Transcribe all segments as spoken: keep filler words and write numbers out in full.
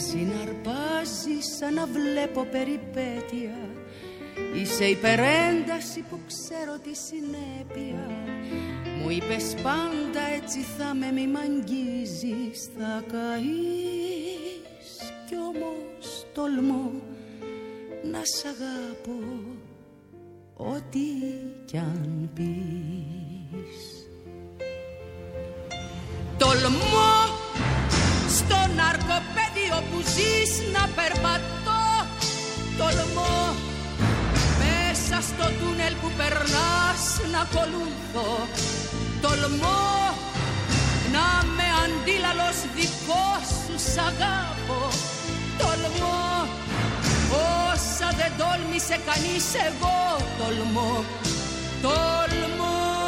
συναρπάζει σαν να βλέπω περιπέτεια. Είσαι υπερένταση που ξέρω τη συνέπεια. Μου είπες πάντα έτσι θα με, μη μ' αγγίζεις, θα καείς. Κι όμως τολμώ να σ' αγάπω ό,τι κι αν πεις. Τολμώ στο ναρκοπαίδιο που ζεις να περπατώ. Τολμώ μέσα στο τούνελ που περνάς να ακολουθώ. Τολμώ να με αντίλαλος δικός σου σ' αγάπω. Τολμώ όσα δεν τόλμησε κανείς, εγώ τολμώ. Τολμώ.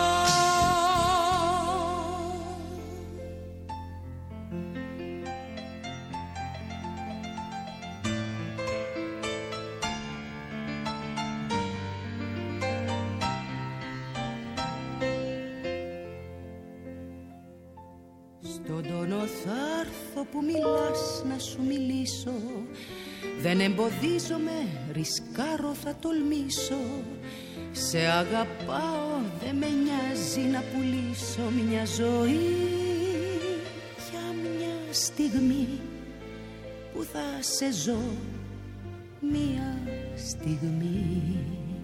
Στον τόνο θα έρθω που μιλάς να σου μιλήσω. Δεν εμποδίζομαι, ρισκάρω, θα τολμήσω. Σε αγαπάω, δεν με νοιάζει να πουλήσω μια ζωή για μια στιγμή που θα σε ζω μια στιγμή.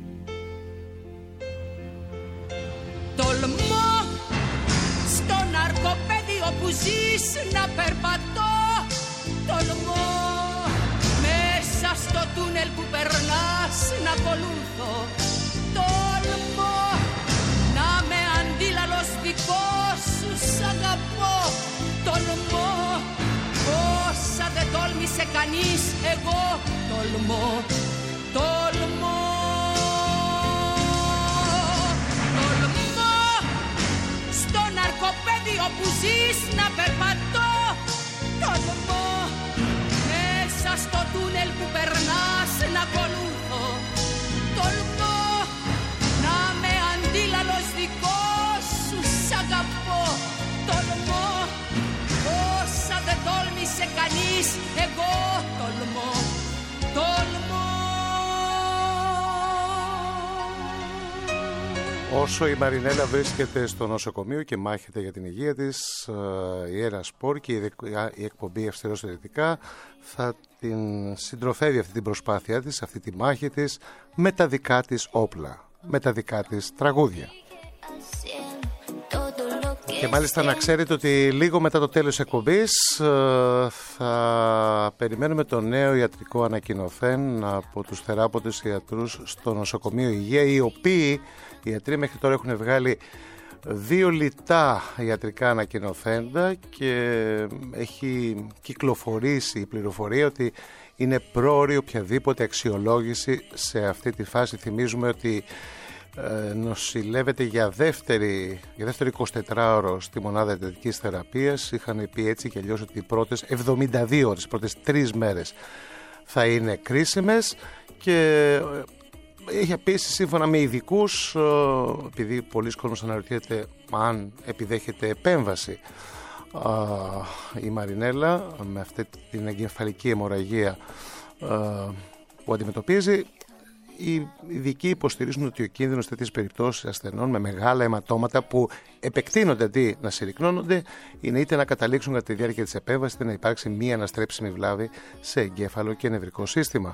Τολμώ στο ναρκοπαίδιο που ζεις να περπατώ. Τολμώ μέσα στο τούνελ που περνάς να ακολουθώ. Τολμώ να με αντίλαλος δικός σου σ' αγαπώ. Τολμώ όσα δεν τόλμησε κανείς, εγώ τολμώ. Τολμώ. Τολμώ στο ναρκοπαίδιο που ζεις να περπατώ. Τολμώ μέσα στο τούνελ που περνάς να ακολουθώ. Τολμώ να με αντίλαλος δικός σου σ' αγαπώ. Τολμώ όσα δεν τόλμησε κανείς, εγώ τολμώ. Τολμώ. Όσο η Μαρινέλα βρίσκεται στο νοσοκομείο και μάχεται για την υγεία της, η Ένα Σπορ και η εκπομπή Αυστηρός Ερετικά θα την συντροφεύει αυτή την προσπάθειά της, αυτή τη μάχη της, με τα δικά της όπλα, με τα δικά της τραγούδια. Και μάλιστα να ξέρετε ότι λίγο μετά το τέλος της εκπομπής θα περιμένουμε το νέο ιατρικό ανακοινωθέν από τους θεράποντες ιατρούς στο νοσοκομείο Υγεία, οι οποίοι οι ιατροί μέχρι τώρα έχουν βγάλει δύο λιτά ιατρικά ανακοινωθέντα και έχει κυκλοφορήσει η πληροφορία ότι είναι πρόωρη οποιαδήποτε αξιολόγηση σε αυτή τη φάση. Θυμίζουμε ότι ε, νοσηλεύεται για δεύτερη, για δεύτερο εικοσιτετράωρο στη μονάδα εντατικής θεραπείας. Είχαν πει έτσι και αλλιώς ότι οι πρώτες εβδομήντα δύο ώρες, οι πρώτες τρεις μέρες θα είναι κρίσιμες και έχει επίσης σύμφωνα με ειδικούς, επειδή πολλοί κόσμος αναρωτιέται αν επιδέχεται επέμβαση η Μαρινέλα με αυτή την εγκεφαλική αιμορραγία που αντιμετωπίζει, οι ειδικοί υποστηρίζουν ότι ο κίνδυνος τέτοιες περιπτώσεις ασθενών με μεγάλα αιματώματα που επεκτείνονται αντί να συρρυκνώνονται είναι είτε να καταλήξουν κατά τη διάρκεια της επέμβασης είτε να υπάρξει μία αναστρέψιμη βλάβη σε εγκέφαλο και νευρικό σύστημα.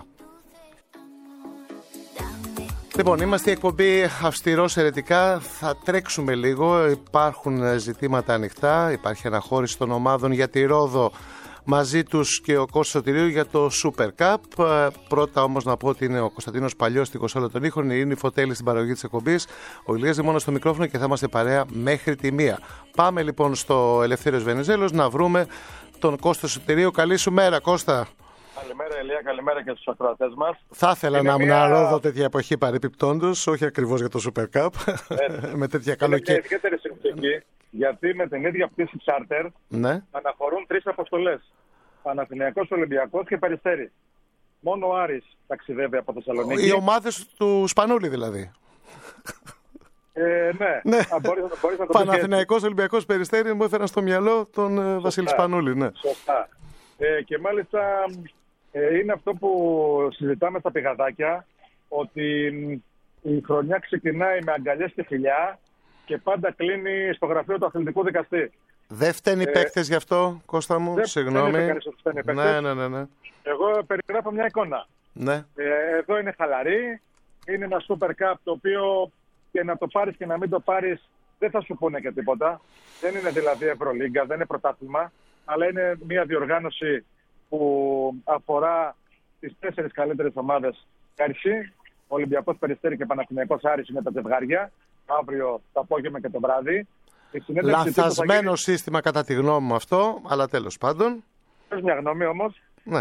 Λοιπόν, είμαστε η εκπομπή Αυστηρός Ερετικά. Θα τρέξουμε λίγο. Υπάρχουν ζητήματα ανοιχτά. Υπάρχει αναχώρηση των ομάδων για τη Ρόδο μαζί τους και ο Κώστας Σωτηρίου για το Super Cup. Πρώτα όμως να πω ότι είναι ο Κωνσταντίνος Παλιός στην κονσόλα των ήχων, η Ειρήνη Φωτέλη στην παραγωγή της εκπομπής, ο Ηλίας Δημώνας στο μικρόφωνο και θα είμαστε παρέα μέχρι τη μία. Πάμε λοιπόν στο Ελευθέριος Βενιζέλος να βρούμε τον Κώστα Σωτηρίου. Καλή σου μέρα, Κώστα. Καλημέρα, Ηλία, καλημέρα και στους ακροατές μας. Θα ήθελα να ήμουν μια... Ρόδο τέτοια εποχή παρεπιπτόντως, όχι ακριβώς για το Super Cup. με τέτοια καλοκαίρι. Είναι μια ιδιαίτερη συνθήκη, γιατί με την ίδια πτήση τσάρτερ ναι. αναχωρούν τρεις αποστολές. Παναθηναϊκός, Ολυμπιακός και Περιστέρι. Μόνο ο Άρης ταξιδεύει από Θεσσαλονίκη. Οι ομάδες του Σπανούλη δηλαδή. Ε, ναι, ναι. Α, μπορείς, μπορείς να το Παναθηναϊκός, Ολυμπιακός, Περιστέρι μου έφεραν στο μυαλό τον Σωστά. Βασίλη Σπανούλη. Ναι. Σωστά. Ε, και μάλιστα ε, είναι αυτό που συζητάμε στα πηγαδάκια, ότι η χρονιά ξεκινάει με αγκαλιές και φιλιά και πάντα κλείνει στο γραφείο του αθλητικού δικαστή. Δεν φταίνει οι ε, παίκτες γι' αυτό, Κώστα μου, δεν, συγγνώμη. Δεν φταίνει οι ναι, ναι, ναι, ναι. Εγώ περιγράφω μια εικόνα. Ναι. Ε, εδώ είναι χαλαρή, είναι ένα Super Cup το οποίο και να το πάρεις και να μην το πάρεις δεν θα σου πούνε και τίποτα. Δεν είναι δηλαδή Ευρωλίγκα, δεν είναι πρωτάθλημα, αλλά είναι μια διοργάνωση που αφορά τις τέσσερις καλύτερες ομάδες πέρσι. Ολυμπιακός, Περιστέρι και Παναθηναϊκός Άρης είναι τα ζευγάρια. Αύριο το απόγευμα και το βράδυ. Λαθασμένο γίνει... σύστημα κατά τη γνώμη μου αυτό, αλλά τέλος πάντων. Πες μια γνώμη όμως. Ναι.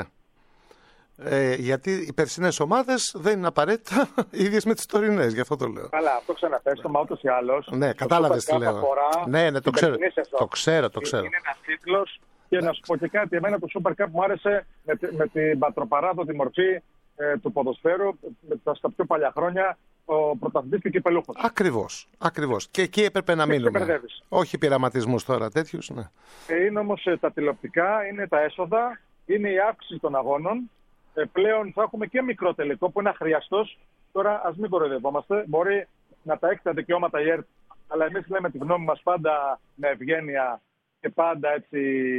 Ε, γιατί οι περσινές ομάδες δεν είναι απαραίτητα ίδιες με τις τωρινές, γι' αυτό το λέω. Καλά, αυτό ξαναθέσω, μα ούτως ή άλλως. Ναι, κατάλαβες τι λέω. Ναι, ναι, το ξέρω, το ξέρω, το ξέρω. Είναι ένας τίτλος και να σου πω και κάτι, εμένα το Super Cup μου άρεσε με, με την πατροπαράδοτη μορφή ε, του ποδοσφαίρου, με τα, στα πιο παλιά χρόνια, ο πρωταθλητής και κυπελούχος. Ακριβώς, ακριβώς. Και εκεί έπρεπε να μείνουμε. Όχι πειραματισμούς τώρα τέτοιους, ναι. Ε, είναι όμως ε, τα τηλεοπτικά, είναι τα έσοδα, είναι η αύξηση των αγώνων. Ε, πλέον θα έχουμε και μικρό τελικό που είναι αχρίαστος. Τώρα ας μην κοροϊδευόμαστε. Μπορεί να τα έχει τα δικαιώματα η ΕΡΤ, αλλά εμείς λέμε τη γνώμη μας πάντα με ευγένεια και πάντα έτσι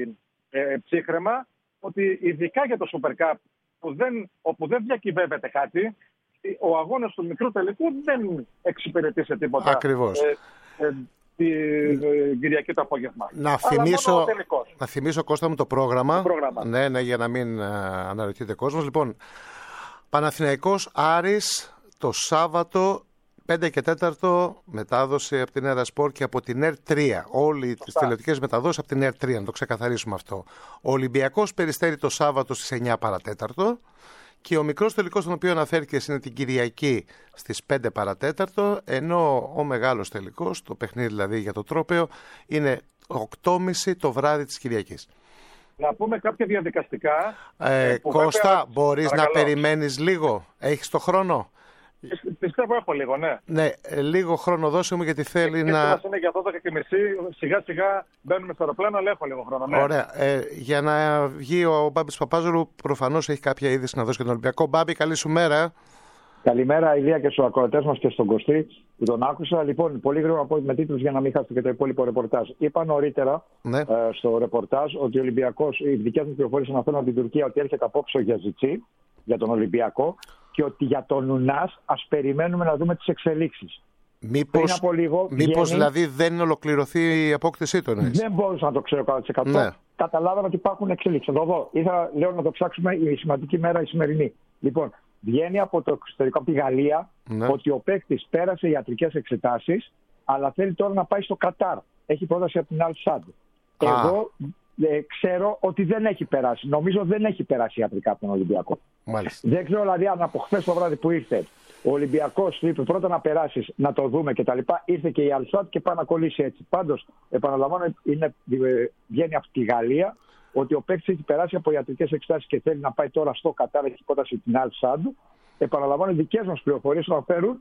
ε, ψύχραιμα, ότι ειδικά για το Super Cup που δεν, όπου δεν διακυβεύεται κάτι, ο αγώνας του μικρού τελικού δεν εξυπηρετεί σε τίποτα. Ακριβώς. Ε, ε, την Κυριακή το απόγευμα. Να θυμίσω, να θυμίσω Κώστα μου το πρόγραμμα. το πρόγραμμα. Ναι, ναι, για να μην uh, αναρωτιέται κόσμος. Λοιπόν, Παναθηναϊκός Άρης το Σάββατο πέντε και τέταρτο μετάδοση από την Έρα Σπορ και από την ΕΡ τρία. Όλοι τις τηλεοπτικές μεταδόσεις από την ΕΡ τρία, να το ξεκαθαρίσουμε αυτό. Ο Ολυμπιακός Περιστέρι το Σάββατο στις εννιά παρατέταρτο. Και ο μικρός τελικός τον οποίο αναφέρκες είναι την Κυριακή στις πέντε παρατέταρτο, ενώ ο μεγάλος τελικός, το παιχνίδι δηλαδή για το τρόπαιο, είναι οκτώ και μισή το βράδυ της Κυριακής. Να πούμε κάποια διαδικαστικά. Ε, ε, Κώστα, βέβαια, μπορείς παρακαλώ. να περιμένεις λίγο, έχεις το χρόνο. Πιστεύω έχω λίγο, ναι. Ναι, λίγο χρόνο δώσε μου γιατί θέλει και να... είναι για δώδεκα και μισή, σιγά σιγά μπαίνουμε στο αεροπλάνο, αλλά έχω λίγο χρόνο. Ναι. Ωραία. Ε, για να βγει ο Μπάμπης Παπάζογλου, προφανώς έχει κάποια είδηση να δώσει και τον Ολυμπιακό. Μπάμπη, καλή σου μέρα. Καλημέρα, Ηλία, και στους ακροατές μας και στον Κωστή που τον άκουσα. Λοιπόν, πολύ γρήγορα να πω με τίτλους για να μην χάσετε και το υπόλοιπο ρεπορτάζ. Είπα νωρίτερα ναι. ε, στο ρεπορτάζ ότι ο Ολυμπιακός, οι δικές μου πληροφορίες αναφέρουν από την Τουρκία ότι έρχεται απόψε για Ζιτσί, για τον Ολυμπιακό, και ότι για τον Νουνάς ας περιμένουμε να δούμε τις εξελίξεις. Μήπως, από λίγο, μήπως βγαίνει... δηλαδή δεν ολοκληρωθεί η απόκτησή του. Ναι. Δεν μπορούσα να το ξέρω εκατό τοις εκατό. Ναι. Καταλάβαμε ότι υπάρχουν εξελίξεις. Εδώ, εδώ ήθελα λέω, να το ψάξουμε η σημαντική μέρα η σημερινή. Λοιπόν, βγαίνει από το εξωτερικό, από τη Γαλλία, ναι. ότι ο παίκτης πέρασε ιατρικές εξετάσεις, αλλά θέλει τώρα να πάει στο Κατάρ. Έχει πρόταση από την Al Sadd. Εγώ ε, ξέρω ότι δεν έχει περάσει. Νομίζω δεν έχει περάσει ιατρικά από τον Ολυμπιακό. Μάλιστα. Δεν ξέρω δηλαδή αν από χθες το βράδυ που ήρθε ο Ολυμπιακός του είπε πρώτα να περάσεις, να το δούμε κτλ. Ήρθε και η Al Sadd και πάει να κολλήσει έτσι. Πάντως, επαναλαμβάνω, είναι, βγαίνει από τη Γαλλία ότι ο παίκτης έχει περάσει από ιατρικές εξετάσεις και θέλει να πάει τώρα στο Κατάρ, έχει πρόταση την Al Sadd. Επαναλαμβάνω, οι δικές μας πληροφορίες αναφέρουν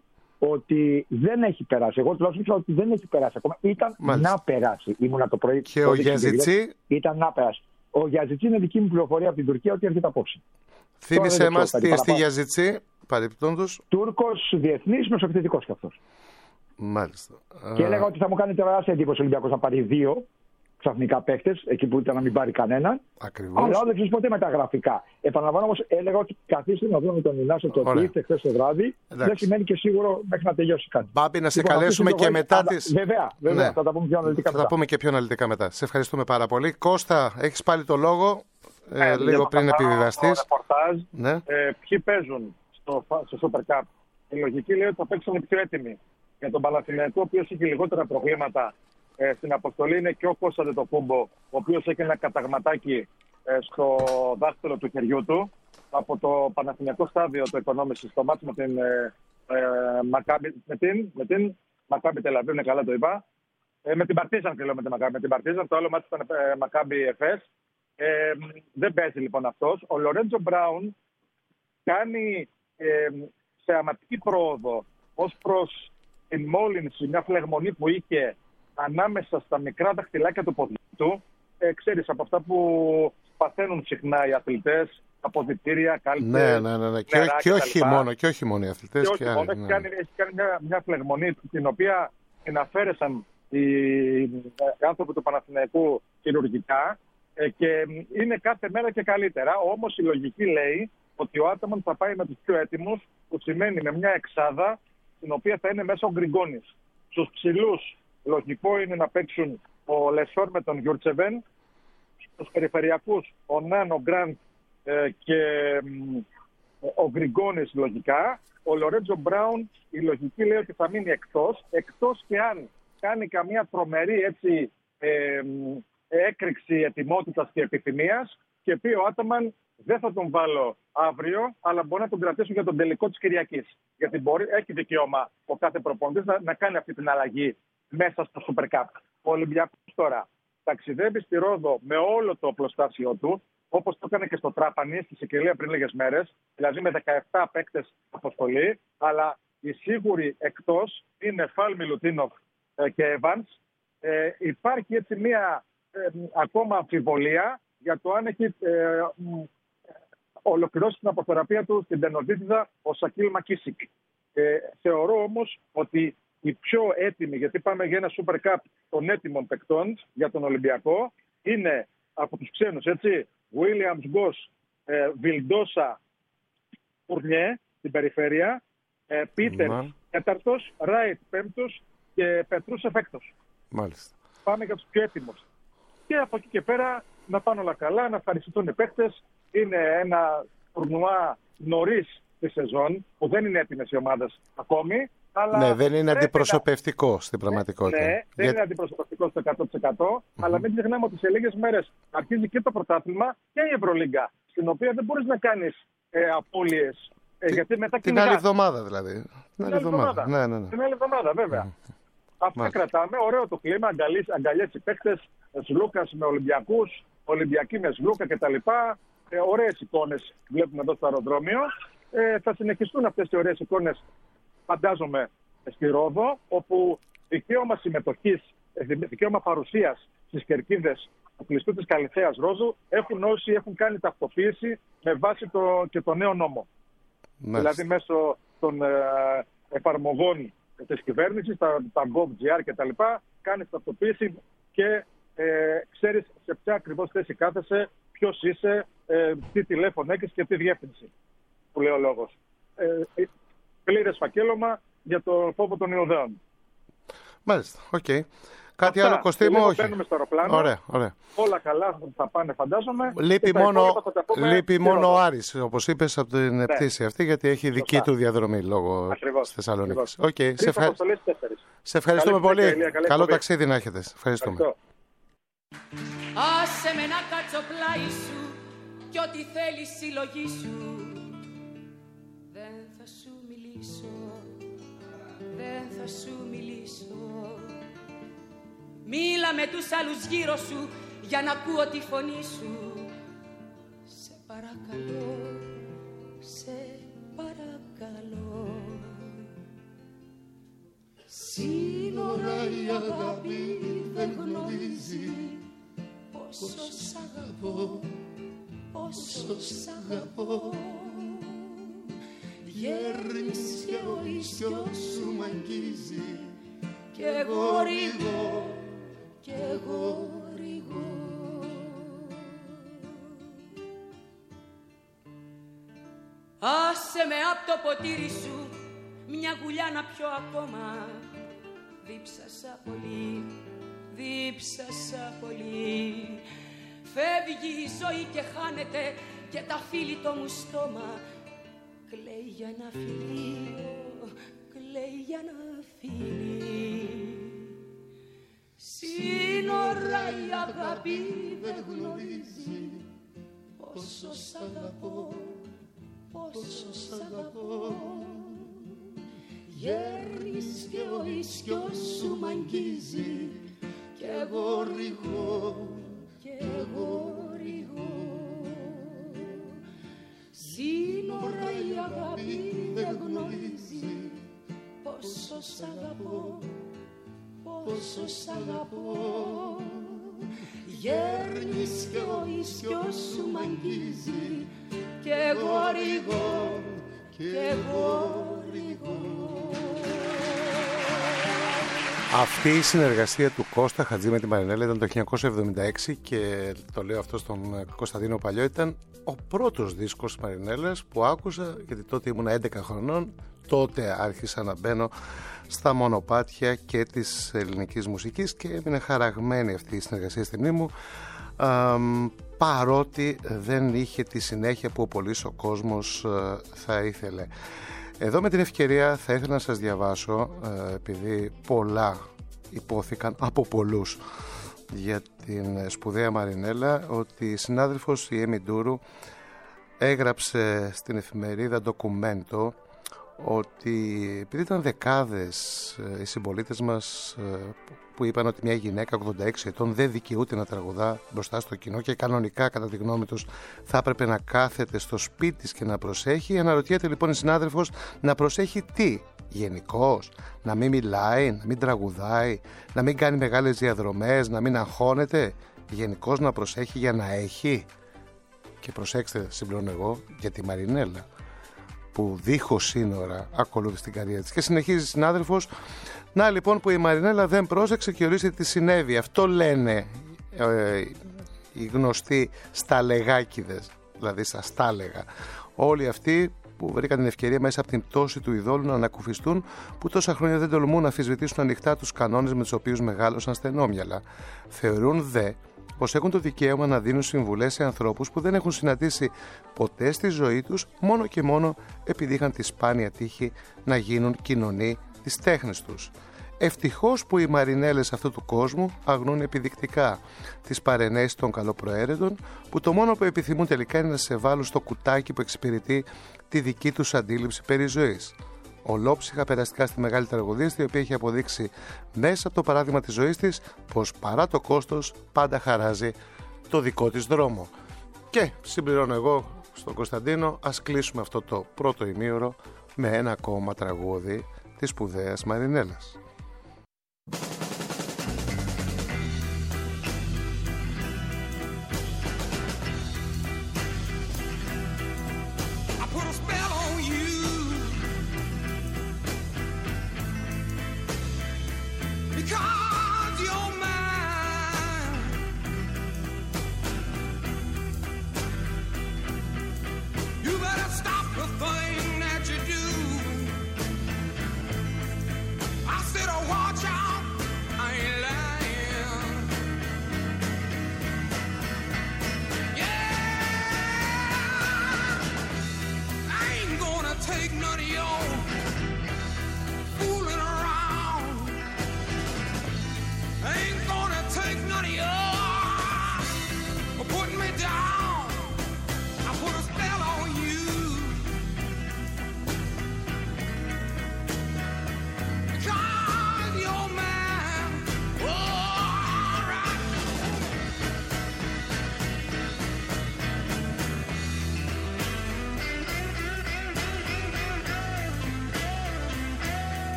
ότι δεν έχει περάσει. Εγώ τουλάχιστον ήξερα ότι δεν έχει περάσει ακόμα. Ήταν Μάλιστα. να περάσει. Ήμουνα το πρωί. Και ο Γιαζιτσί. Ήταν να περάσει. Ο Γιαζιτσί είναι δική μου πληροφορία από την Τουρκία ότι έρχεται απόψε. Θύμησε μας τι εστί Γιαζιτσί, παρεπιπτόντως. Τούρκος διεθνής, νοσοεπιθετικός κι αυτός. Μάλιστα. Και έλεγα ότι θα μου κάνει τεράστια εντύπωση ο Ολυμπιακός να πάρει δύο ξαφνικά παίχτες, εκεί που ήταν να μην πάρει κανέναν. Ακριβώς. Αλλά δεν ξέρει ποτέ με τα γραφικά. Επαναλαμβάνω όμως, έλεγα ότι καθίστε να δούμε τον Ινάσο το ότι ήρθε χθες το βράδυ. Εντάξει. Δεν σημαίνει και σίγουρο μέχρι να τελειώσει κάτι. Μπάμπη, να σε λοιπόν, καλέσουμε και μετά τις. Βέβαια, βέβαια. Ναι. Θα τα πούμε πιο αναλυτικά θα μετά. Θα τα πούμε και πιο αναλυτικά μετά. Σε ευχαριστούμε πάρα πολύ. Κώστα, έχεις πάλι το λόγο. Ε, ε, λίγο πριν επιβιβαστείς. Ναι. Ε, ποιοι παίζουν στο, στο Super Cup. Η λογική λέει ότι θα παίξουν οι πιο έτοιμοι. Για τον Παναθηναϊκό, ο οποίος έχει λιγότερα προβλήματα ε, στην αποστολή, είναι και ο Κώστας Αντετοκούμπο, ο οποίος έχει ένα καταγματάκι ε, στο δάχτυλο του χεριού του. Από το Παναθηναϊκό στάδιο το οικονόμησε στο μάτι με την ε, ε, Μακάμπι, με την, με την Μακάμπι Τελαβίου, είναι καλά το είπα. Ε, με την Παρτίζαν, και λέω με την Μακάμπι, με την Παρτίζαν, το άλλο μάτι ήταν ε, Μακάμπι Εφές. Ε, δεν παίζει λοιπόν αυτός. Ο Λορέντζο Μπράουν κάνει ε, σε αματική πρόοδο ως προς την μόλυνση, μια φλεγμονή που είχε ανάμεσα στα μικρά δαχτυλάκια του ποδιού του. Ε, ξέρεις, από αυτά που παθαίνουν συχνά οι αθλητές, αποδυτήρια, κάλπες. Ναι, ναι, ναι, ναι. Και, και, όχι μόνο, και όχι μόνο οι αθλητές. Και όχι και μόνο, άλλοι, έχει ναι. κάνει, έχει κάνει μια, μια φλεγμονή την οποία την αφαίρεσαν οι, οι άνθρωποι του Παναθηναϊκού χειρουργικά ε, και είναι κάθε μέρα και καλύτερα. Όμως η λογική λέει ότι ο Άταμαν θα πάει με τους πιο έτοιμους, που σημαίνει με μια εξάδα στην οποία θα είναι μέσα ο Γκριγκόνης. Στους ψηλούς λογικό είναι να παίξουν ο Λεσόρ με τον Γιούρτσεβεν, στους περιφερειακούς ο Νάνο Γκραντ ε, και ε, ο Γκριγκόνης λογικά. Ο Λορέντζο Μπράουν η λογική λέει ότι θα μείνει εκτός, εκτός και αν κάνει καμία τρομερή έτσι, ε, έκρηξη ετοιμότητας και επιθυμίας και πει ο Άταμαν δεν θα τον βάλω αύριο, αλλά μπορεί να τον κρατήσω για τον τελικό της Κυριακής. Γιατί μπορεί, έχει δικαίωμα ο κάθε προπονητής να, να κάνει αυτή την αλλαγή μέσα στο Super Cup. Ο Ολυμπιακός τώρα ταξιδεύει στη Ρόδο με όλο το οπλοστάσιο του, όπως το έκανε και στο Τράπανη, στη Σικελία πριν λίγες μέρες, δηλαδή με δεκαεπτά παίκτες αποστολή, αλλά οι σίγουροι εκτός είναι Φάλ Μιλουτίνοφ ε, και Evans. Ε, υπάρχει έτσι μία ε, ακόμα αμφιβολία για το αν έχει ε, ολοκληρώσει την αποθεραπεία του στην τενοδίτιδα ο Σακίλ Μακίσικ. Ε, θεωρώ όμως ότι οι πιο έτοιμοι, γιατί πάμε για ένα Super Cup των έτοιμων παικτών για τον Ολυμπιακό, είναι από τους ξένους, έτσι, Williams Γκος, ε, Βιλντόσα, Πουρνιέ, στην περιφέρεια, ε, Πίτερς, τέταρτος, Ράιτ, πέμπτος και Πετρούσεφ έκτος. Μάλιστα. Πάμε για τους πιο έτοιμους. Και από εκεί και πέρα να πάνε όλα καλά, να ευχαριστηθούν οι παίκτες. Είναι ένα τουρνουά νωρίς τη σεζόν, που δεν είναι έτοιμες οι ομάδες ακόμη. Αλλά ναι, δεν είναι αντιπροσωπευτικό να... στην πραγματικότητα. Ναι, δεν Για... είναι αντιπροσωπευτικό στο εκατό τοις εκατό, mm-hmm. αλλά μην ξεχνάμε ότι σε λίγες μέρες αρχίζει και το πρωτάθλημα και η Ευρωλίγκα, στην οποία δεν μπορείς να κάνεις ε, απώλειες. Ε, γιατί μετά την άλλη εβδομάδα δηλαδή. Την άλλη εβδομάδα. Ναι, ναι, ναι. Την άλλη εβδομάδα, βέβαια. Mm. Αυτά κρατάμε. Ωραίο το κλίμα, αγκαλιές οι παίκτες, Σλούκας με Ολυμπιακούς, Ολυμπιακοί με Σλούκα κτλ. Ε, ωραίες εικόνες βλέπουμε εδώ στο αεροδρόμιο. Ε, θα συνεχιστούν αυτές οι ωραίες εικόνες, φαντάζομαι, στη Ρόδο, όπου δικαίωμα συμμετοχής, δικαίωμα παρουσίας στις κερκίδες του κλειστού της Καλυθέας Ρόδου έχουν όσοι έχουν κάνει ταυτοποίηση με βάση το, και το νέο νόμο. Μάλιστα. Δηλαδή μέσω των ε, εφαρμογών της κυβέρνησης, τα, τα gov.gr κτλ. Κάνεις ταυτοποίηση και ε, ξέρεις σε ποια ακριβώς θέση κάθεσαι, ποιος είσαι, ε, τι τηλέφωνο έχεις και τι διεύθυνση, που λέει ο λόγος. Ε, πλήρες φακέλωμα για το φόβο των Ιουδαίων. Μάλιστα, οκ. Okay. Κάτι Αυτά. άλλο, Κωστή, όχι. Μπαίνουμε στο αεροπλάνο. Ωραία, ωραία. Όλα καλά θα πάνε, φαντάζομαι. Λείπει μόνο, λείπει μόνο ο Άρης, όπως είπες, από την ναι. πτήση αυτή, γιατί έχει δική Σωστά. του διαδρομή λόγω της Θεσσαλονίκης. Okay. Σε, ευχα... Σε ευχαριστούμε καλή πολύ. Καλή Καλό καλή ταξίδι να έχετε. Ευχαριστούμε. Ευχαριστώ. Άσε με να κάτσω πλάι σου κι ό,τι θέλει συλλογή σου. Δεν θα σου μιλήσω, δεν θα σου μιλήσω. Μίλα με τους άλλους γύρω σου για να ακούω τη φωνή σου. Σε παρακαλώ, σε παρακαλώ. Σύνορα η αγάπη δεν γνωρίζει πόσο σ' αγαπώ, πόσο σ' αγαπώ. Γέρνεις και ο ίσιος σου μ' αγγίζει κι εγώ ρίγω, κι εγώ ρίγω. Άσε με απ' το ποτήρι σου μια γουλιά να πιω ακόμα. Δίψασα πολύ, δίψασα πολύ. Φεύγει η ζωή και χάνεται και τα φίλη το μου στόμα. Κλαίει για ένα φιλί, κλαίει για ένα φιλί. Σύνορα η αγάπη δεν γνωρίζει πόσο σ' αγαπώ, πόσο σ' αγαπώ. Γέρνεις και ο ίσκιος σου μ' αγγίζει κι εγώ ρηγώ, κι εγώ ρηγώ. Σύνορα η αγάπη δεν γνωρίζει πόσο σ' αγαπώ, πόσο σ' αγαπώ. γέρνεις κι ο ίσιος σου μ' αγγίζει κι εγώ ρηγώ, κι εγώ ρηγώ. Αυτή η συνεργασία του Κώστα Χατζή με τη Μαρινέλα ήταν το χίλια εννιακόσια εβδομήντα έξι και το λέω αυτό στον Κωνσταντίνο Παλιό, ήταν ο πρώτος δίσκος της Μαρινέλας που άκουσα, γιατί τότε ήμουν έντεκα χρονών, τότε άρχισα να μπαίνω στα μονοπάτια και της ελληνικής μουσικής και έμεινε χαραγμένη αυτή η συνεργασία στη μνήμη μου, α, παρότι δεν είχε τη συνέχεια που ο πολύς ο κόσμος α, θα ήθελε. Εδώ με την ευκαιρία θα ήθελα να σας διαβάσω, επειδή πολλά υπόθηκαν από πολλούς για την σπουδαία Μαρινέλα, ότι η συνάδελφος η Έμι Ντούρου έγραψε στην εφημερίδα Ντοκουμέντο ότι επειδή ήταν δεκάδες οι συμπολίτες μας που είπαν ότι μια γυναίκα ογδόντα έξι ετών δεν δικαιούται να τραγουδά μπροστά στο κοινό και κανονικά κατά τη γνώμη τους θα έπρεπε να κάθεται στο σπίτι της και να προσέχει, αναρωτιέται λοιπόν η συνάδελφος να προσέχει τι γενικώς, να μην μιλάει, να μην τραγουδάει, να μην κάνει μεγάλες διαδρομές, να μην αγχώνεται, γενικώς να προσέχει για να έχει. Και προσέξτε, συμπληρώνω εγώ, για τη Μαρινέλα που δίχως σύνορα ακολούθησε την καριέρα της. Και συνεχίζει η συνάδελφος, να λοιπόν που η Μαρινέλα δεν πρόσεξε και ορίστε τι συνέβη. Αυτό λένε ε, οι γνωστοί σταλεγάκηδες, δηλαδή στα στάλεγα. Όλοι αυτοί που βρήκαν την ευκαιρία μέσα από την πτώση του ειδόλου να ανακουφιστούν, που τόσα χρόνια δεν τολμούν να αμφισβητήσουν ανοιχτά τους κανόνες με τους οποίους μεγάλωσαν στενόμυαλα. Θεωρούν δε πως έχουν το δικαίωμα να δίνουν συμβουλές σε ανθρώπους που δεν έχουν συναντήσει ποτέ στη ζωή τους, μόνο και μόνο επειδή είχαν τη σπάνια τύχη να γίνουν κοινωνοί της τέχνης τους. Ευτυχώς που οι Μαρινέλες αυτού του κόσμου αγνούν επιδεικτικά τις παρενέσεις των καλοπροαίρετων, που το μόνο που επιθυμούν τελικά είναι να σε βάλουν στο κουτάκι που εξυπηρετεί τη δική τους αντίληψη περί ζωής. Ολόψυχα περαστικά στη μεγάλη τραγουδίστρια, η οποία έχει αποδείξει μέσα από το παράδειγμα της ζωής της πως παρά το κόστος πάντα χαράζει το δικό της δρόμο. Και συμπληρώνω εγώ στον Κωνσταντίνο, ας κλείσουμε αυτό το πρώτο ημίωρο με ένα ακόμα τραγούδι της σπουδαίας Μαρινέλας.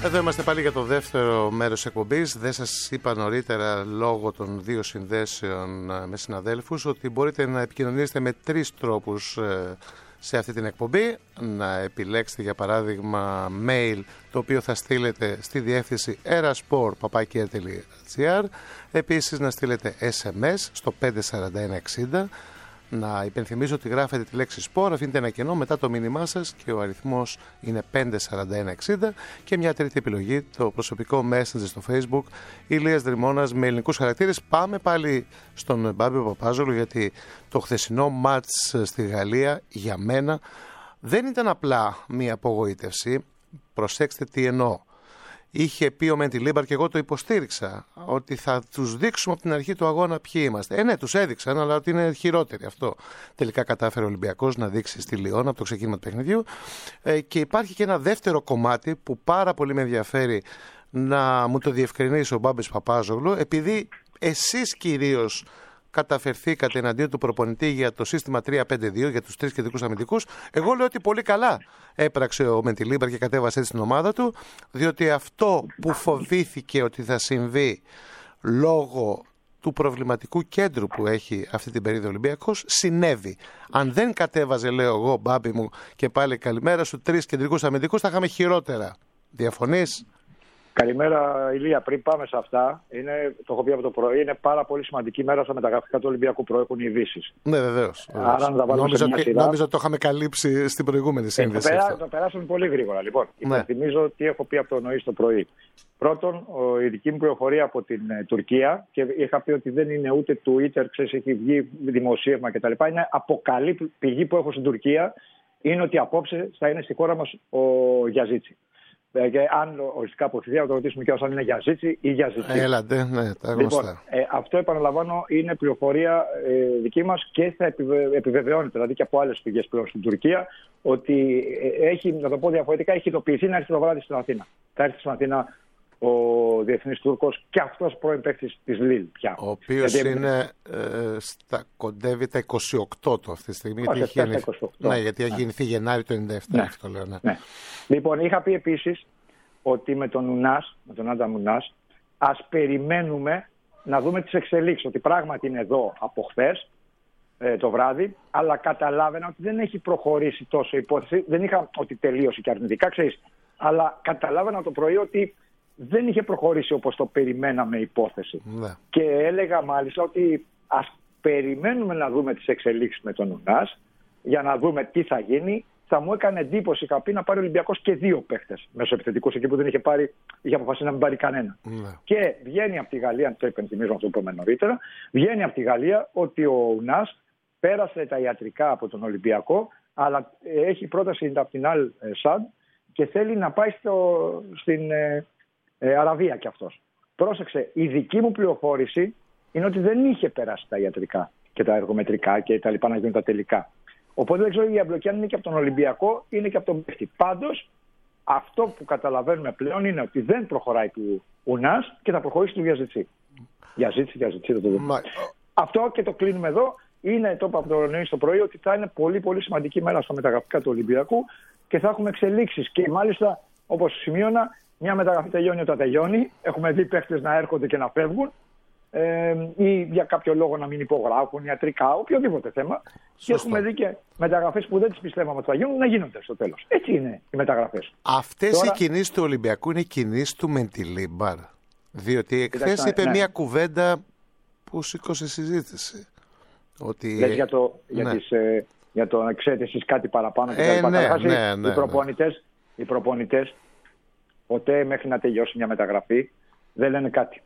Εδώ είμαστε πάλι για το δεύτερο μέρος εκπομπής. Δεν σας είπα νωρίτερα, λόγω των δύο συνδέσεων με συναδέλφους, ότι μπορείτε να επικοινωνήσετε με τρεις τρόπους σε αυτή την εκπομπή. Να επιλέξετε για παράδειγμα mail, το οποίο θα στείλετε στη διεύθυνση erasport παπάκι r τελεία gr. Επίσης να στείλετε ες εμ ες στο πέντε τέσσερα ένα εξήντα. Να υπενθυμίζω ότι γράφετε τη λέξη σπορ, αφήνετε ένα κενό μετά το μήνυμά σας και ο αριθμός είναι πέντε τέσσερα ένα εξήντα. Και μια τρίτη επιλογή, το προσωπικό Messenger στο Facebook, Ηλίας Δρυμώνας με ελληνικούς χαρακτήρες. Πάμε πάλι στον Μπάμπη Παπάζογλου, γιατί το χθεσινό μάτς στη Γαλλία για μένα δεν ήταν απλά μια απογοήτευση. Προσέξτε τι εννοώ. Είχε πει ο Μεντιλίμπαρ και εγώ το υποστήριξα, ότι θα τους δείξουμε από την αρχή του αγώνα ποιοι είμαστε. Ε, ναι, τους έδειξαν, αλλά ότι είναι χειρότεροι αυτό. Τελικά κατάφερε ο Ολυμπιακός να δείξει στη Λιόν από το ξεκίνημα του παιχνιδιού. Ε, και υπάρχει και ένα δεύτερο κομμάτι που πάρα πολύ με ενδιαφέρει να μου το διευκρινίσει ο Μπάμπης Παπάζογλου, επειδή εσείς κυρίως καταφερθήκατε εναντίον του προπονητή για το σύστημα τρία πέντε δύο, για τους τρεις κεντρικούς αμυντικούς. Εγώ λέω ότι πολύ καλά έπραξε ο Μεντιλίμπαρ και κατέβασε έτσι την ομάδα του, διότι αυτό που φοβήθηκε ότι θα συμβεί λόγω του προβληματικού κέντρου που έχει αυτή την περίοδο Ολυμπιακός συνέβη. Αν δεν κατέβαζε, λέω εγώ, Μπάμπη μου, και πάλι καλημέρα σου, τρεις κεντρικούς αμυντικούς, θα είχαμε χειρότερα. Διαφωνείς? Καλημέρα, Ηλία. Πριν πάμε σε αυτά, είναι, το έχω πει από το πρωί, είναι πάρα πολύ σημαντική μέρα στα μεταγραφικά του Ολυμπιακού. Προέχουν οι ειδήσεις. Ναι, βεβαίως. Άρα να τα βάλουμε νόμιζα, σε μια σειρά. Νόμιζα ότι το είχαμε καλύψει στην προηγούμενη σύνδεση. Ε, το, περά, το περάσαμε πολύ γρήγορα. Λοιπόν, ναι. Υπενθυμίζω τι έχω πει από το νωρίς το πρωί. Πρώτον, ο, η δική μου πληροφορία από την ε, Τουρκία, και είχα πει ότι δεν είναι ούτε Twitter, ξέρεις, έχει βγει δημοσίευμα κτλ. Είναι αποκαλύπτει πηγή που έχω στην Τουρκία, είναι ότι απόψε θα είναι στη χώρα μας ο Γιαζίτσι. Και αν οριστικά αποθυθεί, θα το ρωτήσουμε και αν είναι Γιαζίτσι ή Γιαζίτσι. Έλατε, ναι, τα γνωστά. Λοιπόν, ε, αυτό επαναλαμβάνω είναι πληροφορία ε, δική μας και θα επιβε, επιβεβαιώνεται δηλαδή και από άλλες πηγές πλέον στην Τουρκία ότι ε, έχει, να το πω διαφορετικά, έχει ειδοποιηθεί να έρθει το βράδυ στην Αθήνα. Θα έρθει στην Αθήνα ο διεθνής Τούρκος και αυτός πρώην παίκτης της Λίλ πια. Ο οποίος γιατί είναι ε, στα, κοντεύει τα είκοσι οκτώ του αυτή τη στιγμή. Όχι, γιατί έχει είκοσι οκτώ. Ναι, γιατί έχει γεννηθεί Γενάρη του ενενήντα επτά. Ναι. Αυτό λέω, ναι. Ναι. Λοιπόν, είχα πει επίσης ότι με τον Ουνάς, με τον Άντα Μουνάς, ας περιμένουμε να δούμε τις εξελίξεις. Ότι πράγματι είναι εδώ από χθες ε, το βράδυ, αλλά καταλάβαινα ότι δεν έχει προχωρήσει τόσο η υπόθεση. Δεν είχα ότι τελείωσε και αρνητικά, ξέρεις, αλλά καταλάβαινα το πρωί ότι δεν είχε προχωρήσει όπως το περιμέναμε η υπόθεση. Ναι. Και έλεγα μάλιστα ότι ας περιμένουμε να δούμε τις εξελίξεις με τον Ουνάς για να δούμε τι θα γίνει. Θα μου έκανε εντύπωση, είχα πει, να πάρει ο Ολυμπιακός και δύο παίχτες μεσοεπιθετικούς εκεί που δεν είχε πάρει, είχε αποφασίσει να μην πάρει κανένα. Ναι. Και βγαίνει από τη Γαλλία, το υπενθυμίζω αυτό που είπαμε νωρίτερα, βγαίνει από τη Γαλλία ότι ο Ουνάς πέρασε τα ιατρικά από τον Ολυμπιακό, αλλά έχει πρόταση από την Αλ Σαντ και θέλει να πάει στο, στην ε, ε, Αραβία κι αυτός. Πρόσεξε, η δική μου πληροφόρηση είναι ότι δεν είχε περάσει τα ιατρικά και τα εργομετρικά και τα λοιπά να γίνουν τα τελικά. Οπότε δεν ξέρω η αμπλοκή αν είναι και από τον Ολυμπιακό είναι και από τον παίχτη. Πάντως, αυτό που καταλαβαίνουμε πλέον είναι ότι δεν προχωράει του Ουνάς και θα προχωρήσει του Γιαζίτσι. Γιαζίτσι, Γιαζίτσι, δεν το δούμε. Μα... Αυτό και το κλείνουμε εδώ. Είναι, το είπα από το νωρίς το πρωί, ότι θα είναι πολύ πολύ σημαντική μέρα στα μεταγραφικά του Ολυμπιακού και θα έχουμε εξελίξεις. Και μάλιστα, όπως σημείωνα, μια μεταγραφή τελειώνει όταν τελειώνει. Έχουμε δει παίχτες να έρχονται και να φεύγουν. Ε, ή για κάποιο λόγο να μην υπογράφουν, ιατρικά, οποιοδήποτε θέμα. Σωστό. Και έχουμε δει και μεταγραφές που δεν τις πιστεύαμε ότι θα γίνουν να γίνονται στο τέλος. Έτσι είναι οι μεταγραφές. Αυτές Τώρα... οι κινήσεις του Ολυμπιακού είναι οι κινήσεις του Μεντιλίμπαρ. Διότι εχθές είπε ναι. μια κουβέντα που σήκωσε συζήτηση. Ότι... Λες για το, για, ναι. τις, ε, για το να ξέρετε εσείς κάτι παραπάνω. Ε, ναι, ναι, ναι, ναι, οι, προπονητές, ναι. οι προπονητές ποτέ μέχρι να τελειώσει μια μεταγραφή δεν λένε κάτι.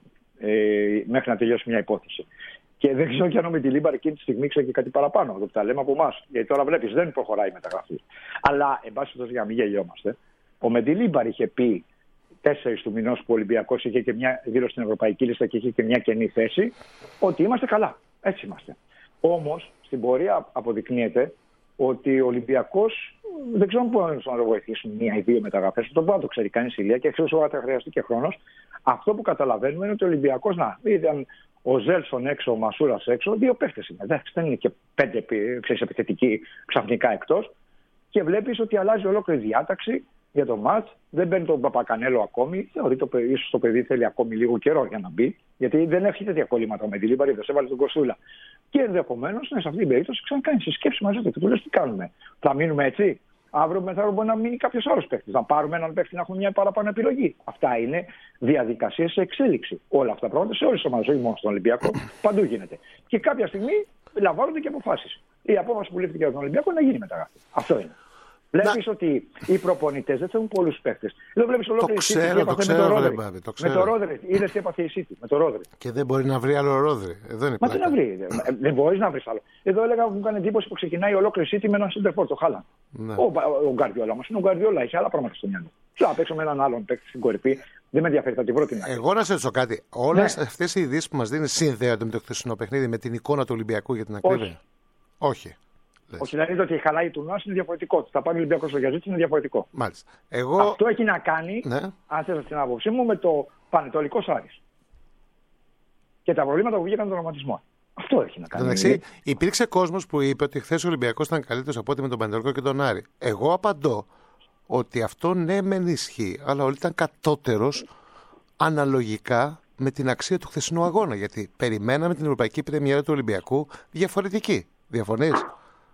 Ε, μέχρι να τελειώσει μια υπόθεση. Και δεν ξέρω κι αν ο Μεντιλίμπαρ εκείνη τη στιγμή ξέρει και κάτι παραπάνω από τα λέμε από εμάς. Γιατί τώρα βλέπεις δεν προχωράει η μεταγραφή. Αλλά, εν πάση περιπτώσει, για να μην γελιόμαστε, ο Μεντιλίμπαρ είχε πει τέσσερις του μηνός που ο Ολυμπιακός είχε και μια γύρω στην ευρωπαϊκή λίστα και είχε και μια κενή θέση, ότι είμαστε καλά. Έτσι είμαστε. Όμως στην πορεία αποδεικνύεται ότι ο Ολυμπιακός δεν ξέρω πώς να το βοηθήσουν μία ή δύο μεταγραφές. Δεν μπορεί να το ξέρει κανείς, Ηλία, και ξέρω ότι θα χρειαστεί και χρόνος. Αυτό που καταλαβαίνουμε είναι ότι ο Ολυμπιακός, να ήταν ο Ζέλσον έξω, ο Μασούρας έξω, δύο παίχτες είναι. Εντάξει, δεν είναι και πέντε ξέρεις, επιθετικοί ξαφνικά εκτός. Και βλέπεις ότι αλλάζει ολόκληρη διάταξη. για το μάτς, δεν μπαίνει τον Παπακανέλο ακόμη. Θεωρεί το παιδί, ίσως το παιδί θέλει ακόμη λίγο καιρό για να μπει, γιατί δεν έχει τέτοια κολλήματα με τη Λίμπαρ, δεν σε έβαλε τον Κοστούλα. Και ενδεχομένως, ναι, σε αυτή την περίπτωση, ξανακάνει συσκέψη μαζί του και του λες τι κάνουμε. Θα μείνουμε έτσι. Αύριο μεθαύριο μπορεί να μείνει κάποιο άλλο παίκτη. Να πάρουμε έναν παίκτη να έχουμε μια παραπάνω επιλογή. Αυτά είναι διαδικασίες σε εξέλιξη. Όλα αυτά τα πράγματα σε όλες τις ομάδες, όχι μόνο στον Ολυμπιακό, παντού γίνεται. Και κάποια στιγμή λαμβάνονται και αποφάσεις. Η απόφαση που λήφθηκε από τον Ολυμπιακό είναι να γίνει μεταγραφή. Αυτό είναι. Βλέπεις ότι οι προπονητές δεν θέλουν πολλούς παίκτες. Εδώ βλέπεις ολόκληρη η City με το Ρόδρι. Με το Ρόδρι. Είδες τι έπαθε η City με το Ρόδρι. Και δεν μπορεί να βρει άλλο Ρόδρι. Εδώ είναι. Μα τι να βρει. Δεν μπορεί να βρει άλλο. Εδώ έλεγα μου έκανε εντύπωση που ξεκινάει ολόκληρη City με έναν Σέντερφορ, το Χάλαν. Ναι. Ο, ο Γκαρδιόλα όμως είναι ο Γκαρδιόλα, έχει άλλα πράγματα στο μυαλό. Θέλω να παίξω με έναν άλλον παίκτη στην κορυφή. Δεν με ενδιαφέρει, θα τη βρω την άκρη. Εγώ να σε ρωτήσω κάτι. Όλες ναι. αυτές οι ειδήσεις που μας δίνει συνδέονται με το χθεσινό παιχνίδι, με την εικόνα του Ολυμπιακού για την ακρίβεια? Όχι. Όχι. Όχι, δηλαδή ότι χαλάει του Νουάς είναι διαφορετικό. Θα πάρει ο Ολυμπιακός στο Γιαζίτσι είναι διαφορετικό. Μάλιστα. Εγώ... Αυτό έχει να κάνει, ναι. αν θες την άποψή μου, με το Πανετολικό Άρης. Και τα προβλήματα που βγήκαν τον ονοματισμό. Αυτό έχει να κάνει. Εντάξει, υπήρξε κόσμος που είπε ότι χθες ο Ολυμπιακός ήταν καλύτερος από ό,τι με τον Πανετολικό και τον Άρη. Εγώ απαντώ ότι αυτό ναι μεν ισχύει, αλλά όλοι ήταν κατώτερος αναλογικά με την αξία του χθεσινού αγώνα. Γιατί περιμέναμε την Ευρωπαϊκή Πρεμιέρα του Ολυμπιακού διαφορετική. Διαφωνείς?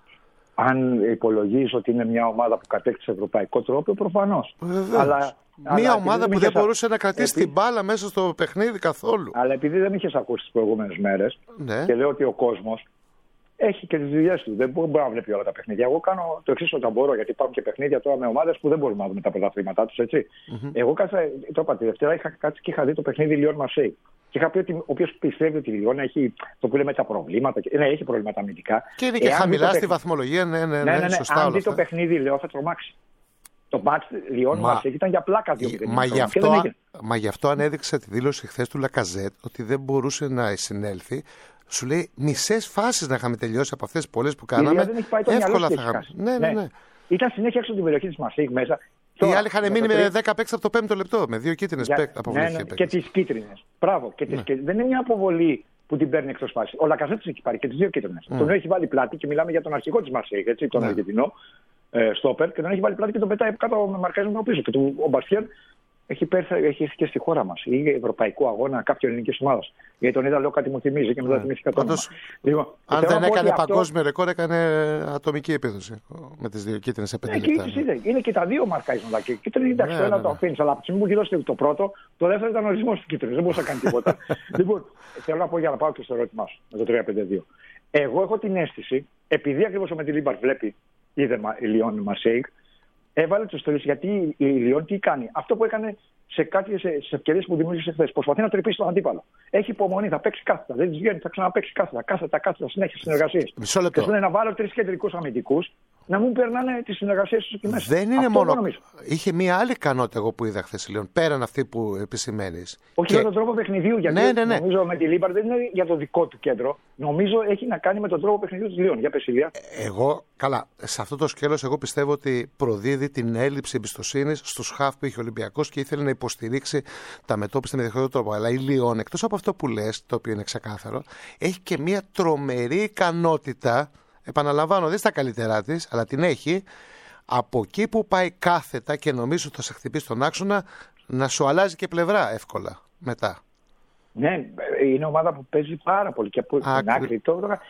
Αν υπολογίζει ότι είναι μια ομάδα που κατέκτησε ευρωπαϊκό τρόπο, προφανώς. Αλλά, μια αλλά ομάδα που δεν είχες... μπορούσε να κρατήσει επί... την μπάλα μέσα στο παιχνίδι καθόλου. Αλλά επειδή δεν είχες ακούσει τις προηγούμενες μέρες, ναι. και λέω ότι ο κόσμος έχει και τις δουλειές του. Δεν μπορεί να βλέπει όλα τα παιχνίδια. Εγώ κάνω το εξής όταν μπορώ, γιατί υπάρχουν και παιχνίδια τώρα με ομάδες που δεν μπορούμε να δούμε τα πρωταθλήματά τους, έτσι. Mm-hmm. Εγώ κάτσα, το είπα τη Δευτέρα, είχα κάτσει και είχα δει το παιχνίδι Λιόν Μαρσέη. Και είχα πει ότι όποιος πιστεύει ότι η Λιόν έχει το που λέμε τα προβλήματα, ναι, έχει προβλήματα αμυντικά. Και είναι και εάν χαμηλά στη παιχνίδι... βαθμολογία, ναι, ναι, ναι, ναι, ναι, ναι. Σωστά. Αν δει το παιχνίδι, λέω, θα τρομάξει. Το μάτς Λιόν Μαρσέη ήταν για πλάκα δύο μηδέν. Μα, γι αυτό, μα γι' αυτό ανέδειξε τη δήλωση χθες του Λακαζέτ ότι δεν μπορούσε να συνέλθει. Σου λέει μισές φάσεις να είχαμε τελειώσει από αυτές τις πολλές που κάναμε. Δεν έχει πάει το εύκολα θα είχαμε. Ναι, ναι, ναι. Ήταν συνέχεια έξω την περιοχή της Μαρσέη μέσα. Οι άλλοι είχαν μείνει με δέκα παίκτες από το πέμπτο λεπτό, με δύο κίτρινες αποβλήθηκαν. Ναι, ναι, και τις κίτρινες. Μπράβο. Και τις ναι. κίτρινες. Δεν είναι μια αποβολή που την παίρνει εκτός φάσης. Ο Λακαζέτ τους έχει πάρει και τις δύο κίτρινες. Mm. Τον έχει βάλει πλάτη και μιλάμε για τον αρχηγό της Μαρσέη, έτσι, τον mm. Αργεντινό ε, στόπερ, και τον έχει βάλει πλάτη και τον πετάει κάτω με μαρκάρισμα πίσω. Και του, ο Μπαστιέρ έχει, πέρθει, έχει έρθει και στη χώρα μας. Ή ευρωπαϊκό αγώνα κάποιον ελληνικής ομάδας. Γιατί τον είδα, λέω κάτι μου θυμίζει και μετά θυμήθηκα το όνομα. Λοιπόν, αν δεν έκανε παγκόσμιο αυτό... ρεκόρ, έκανε ατομική επίδοση με τις δύο κίτρινες επενδύσεις. Είναι, είναι και τα δύο μαρκάρισματα. Και κίτρινη, εντάξει, το ένα το αφήνει. Αλλά από τη στιγμή που γυρώσει το πρώτο, το δεύτερο ήταν ορισμός του κίτρινου. Δεν μπορούσε να κάνει τίποτα. Λοιπόν, θέλω να πω για να πάω και στο ερώτημά σου με το τρία πέντε δύο. Εγώ έχω την αίσθηση, επειδή ακριβώς με τη Λίμπαρ βλέπει, είδε η Λιόν Μαρσέη, έβαλε τους τρεις, γιατί η Λιόν τι κάνει? Αυτό που έκανε σε κάποιες ευκαιρίες που δημιούργησε χθες. Προσπαθεί να τρυπήσει τον αντίπαλο. Έχει υπομονή, θα παίξει κάθετα. Δεν τη βγαίνει, θα ξαναπαίξει κάθετα. Κάθετα, κάθετα, συνέχεια συνεργασίες. Μισό λεπτό. Και θέλει να βάλω τρεις κεντρικούς αμυντικούς να μην περνάνε τις συνεργασίες τους εκεί μέσα. Δεν είναι αυτό μόνο. Νομίζω. Είχε μία άλλη ικανότητα εγώ που είδα χθες, Λιόν, πέραν αυτή που επισημαίνεις. Όχι και... για τον τρόπο παιχνιδιού. Γιατί ναι, ναι, ναι. νομίζω με τη Λίμπαρ δεν είναι για το δικό του κέντρο. Νομίζω έχει να κάνει με τον τρόπο παιχνιδιού της Λιόν. Για Πεσιλία. Εγώ, καλά, σε αυτό το σκέλος εγώ πιστεύω ότι προδίδει την έλλειψη εμπιστοσύνης στους χαφ που είχε ο Ολυμπιακός και ήθελε να υποστηρίξει τα μετώπιστα με διαφορετικό τρόπο. Αλλά η Λιόν, εκτός από αυτό που λες, το οποίο είναι ξεκάθαρο, έχει και μια τρομερή ικανότητα. Επαναλαμβάνω, δεν στα καλύτερά της, αλλά την έχει. Από εκεί που πάει κάθετα και νομίζω ότι θα σε χτυπήσει τον άξονα, να σου αλλάζει και πλευρά εύκολα μετά. Ναι, είναι ομάδα που παίζει πάρα πολύ και από την άκρη.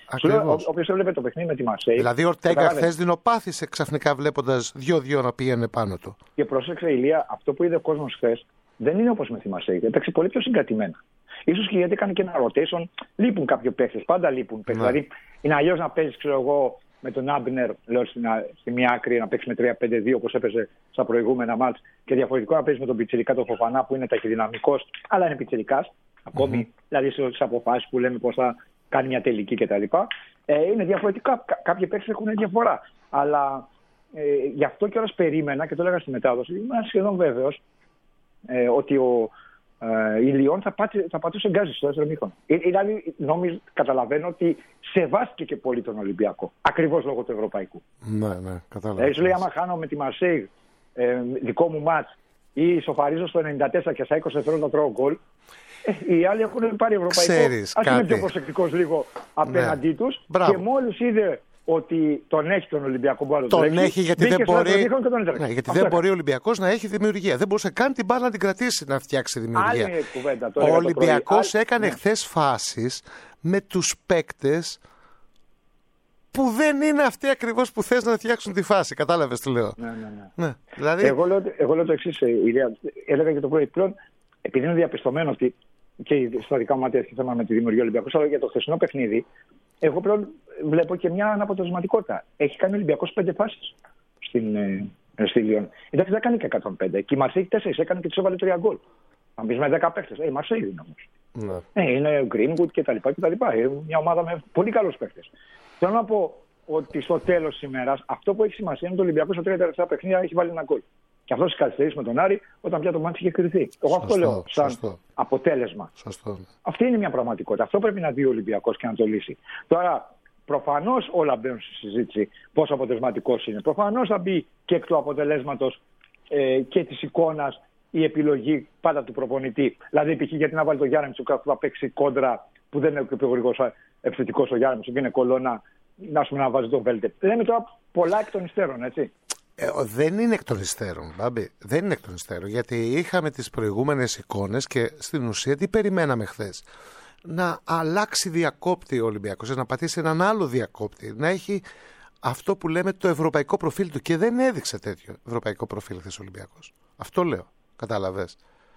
Όποιος έβλεπε το παιχνίδι με τη Μαρσέη. Δηλαδή, ο Ορτέγκα χθες δεινοπάθησε ξαφνικά βλέποντας δύο-δύο να πήγαινε πάνω του. Και πρόσεξε, Ηλία, αυτό που είδε ο κόσμος χθες δεν είναι όπως με τη Μαρσέη. Έπαιξε πολύ πιο συγκρατημένα. Ίσως και γιατί έκανε και ένα rotation, λείπουν κάποιοι παίκτες. Πάντα λείπουν παίκτες. Ναι. Δηλαδή, είναι αλλιώς να παίζει, ξέρω εγώ, με τον Άμπνερ, λέω στην, στη μία άκρη, να παίξει με τρία πέντε δύο όπως έπαιζε στα προηγούμενα μάτς, και διαφορετικό να παίζει με τον Πιτσιρικά τον Φοφανά που είναι ταχυδυναμικός, αλλά είναι Πιτσιρικάς. Ακόμη, mm-hmm. δηλαδή στις αποφάσεις που λέμε πώς θα κάνει μια τελική κτλ. Ε, είναι διαφορετικά. Κά- κάποιοι παίκτες έχουν διαφορά. Αλλά ε, γι' αυτό κιόλας περίμενα και το έλεγα στη μετάδοση, είμαι σχεδόν βέβαιος ε, ότι ο. Uh, η Λιόν θα, πάτε, θα πατούσε γκάζι στο δεύτερο μήχρονο. Δηλαδή, νομίζω, καταλαβαίνω ότι σεβάστηκε και πολύ τον Ολυμπιακό. Ακριβώς λόγω του ευρωπαϊκού. Ναι, ναι, καταλαβαίνω. Έτσι λέει, άμα χάνω με τη Μαρσέη ε, δικό μου μάτς ή σοφαρίζω στο ενενήντα τέσσερα και στα είκοσι δευτερόλεπτα τρώω γκολ, ε, οι άλλοι έχουν πάρει ευρωπαϊκό. Ξέρεις, ας είναι πιο προσεκτικός λίγο απέναντί ναι. τους. Μπράβο. Και μόλις είδε ότι τον έχει τον Ολυμπιακό που τον τρέξει, έχει γιατί δεν μπορεί, ναι, γιατί δεν μπορεί ο Ολυμπιακός να έχει δημιουργία. Δεν μπορούσε καν την μπάλα να την κρατήσει να φτιάξει δημιουργία. Άλλη κουβέντα, το ο Ολυμπιακός έκανε ναι. χθες φάσεις με τους παίκτες που δεν είναι αυτοί ακριβώς που θες να φτιάξουν τη φάση. Κατάλαβες τι λέω. Ναι, ναι, ναι. Ναι, δηλαδή... εγώ, λέω, εγώ λέω το εξής, Ηλία. Έλεγα και το πρωί πλέον, επειδή είναι διαπιστωμένο ότι και στα δικά μου μάτια έχει θέμα με τη δημιουργία Ολυμπιακού, αλλά για το χθεσινό παιχνίδι, εγώ πλέον βλέπω και μια αναποτελεσματικότητα. Έχει κάνει ο Ολυμπιακός πέντε φάσεις στην, ε, στη Λιόν. Εντάξει, δεν κάνει και εκατόν πέντε. Και η Μαρσέη τέσσερις έκανε και της έβαλε τρία γκολ. Αν πει με δέκα παίχτες. Ε, η Μαρσέη είναι όμως. Ναι. Ε, είναι ο Greenwood κτλ. Ε, μια ομάδα με πολύ καλούς παίχτες. Θέλω να πω ότι στο τέλος της ημέρας αυτό που έχει σημασία είναι ότι ο Ολυμπιακός στα τρία τελευταία παιχνίδια έχει βάλει ένα γκολ. Και αυτό καθυστερήσει με τον Άρη όταν πια το μάτι είχε κρυθεί. Εγώ αυτό λέω σαν σωστό. αποτέλεσμα. Σωστό. Αυτή είναι μια πραγματικότητα. Αυτό πρέπει να δει ο Ολυμπιακός και να το λύσει. Τώρα, προφανώς όλα μπαίνουν στη συζήτηση πόσο αποτελεσματικός είναι. Προφανώς θα μπει και εκ του αποτελέσματος ε, και της εικόνας η επιλογή πάντα του προπονητή. Δηλαδή, π.χ. γιατί να βάλει το Γιάννη Μητσουκά που θα παίξει κόντρα που δεν είναι πιο γρήγορος επιθετικός ο Γιάννη Μητσουκά, είναι κολόνα, να, να βάζει τον Βέλτε. Λέμε τώρα πολλά εκ των υστέρων, έτσι. Ε, δεν είναι εκ των υστέρων, Μπάμπη. Δεν είναι εκ των υστέρων. Γιατί είχαμε τις προηγούμενες εικόνες και στην ουσία τι περιμέναμε χθες. Να αλλάξει διακόπτη ο Ολυμπιακός, να πατήσει έναν άλλο διακόπτη, να έχει αυτό που λέμε το ευρωπαϊκό προφίλ του. Και δεν έδειξε τέτοιο ευρωπαϊκό προφίλ χθες ο Ολυμπιακός. Αυτό λέω. Κατάλαβες.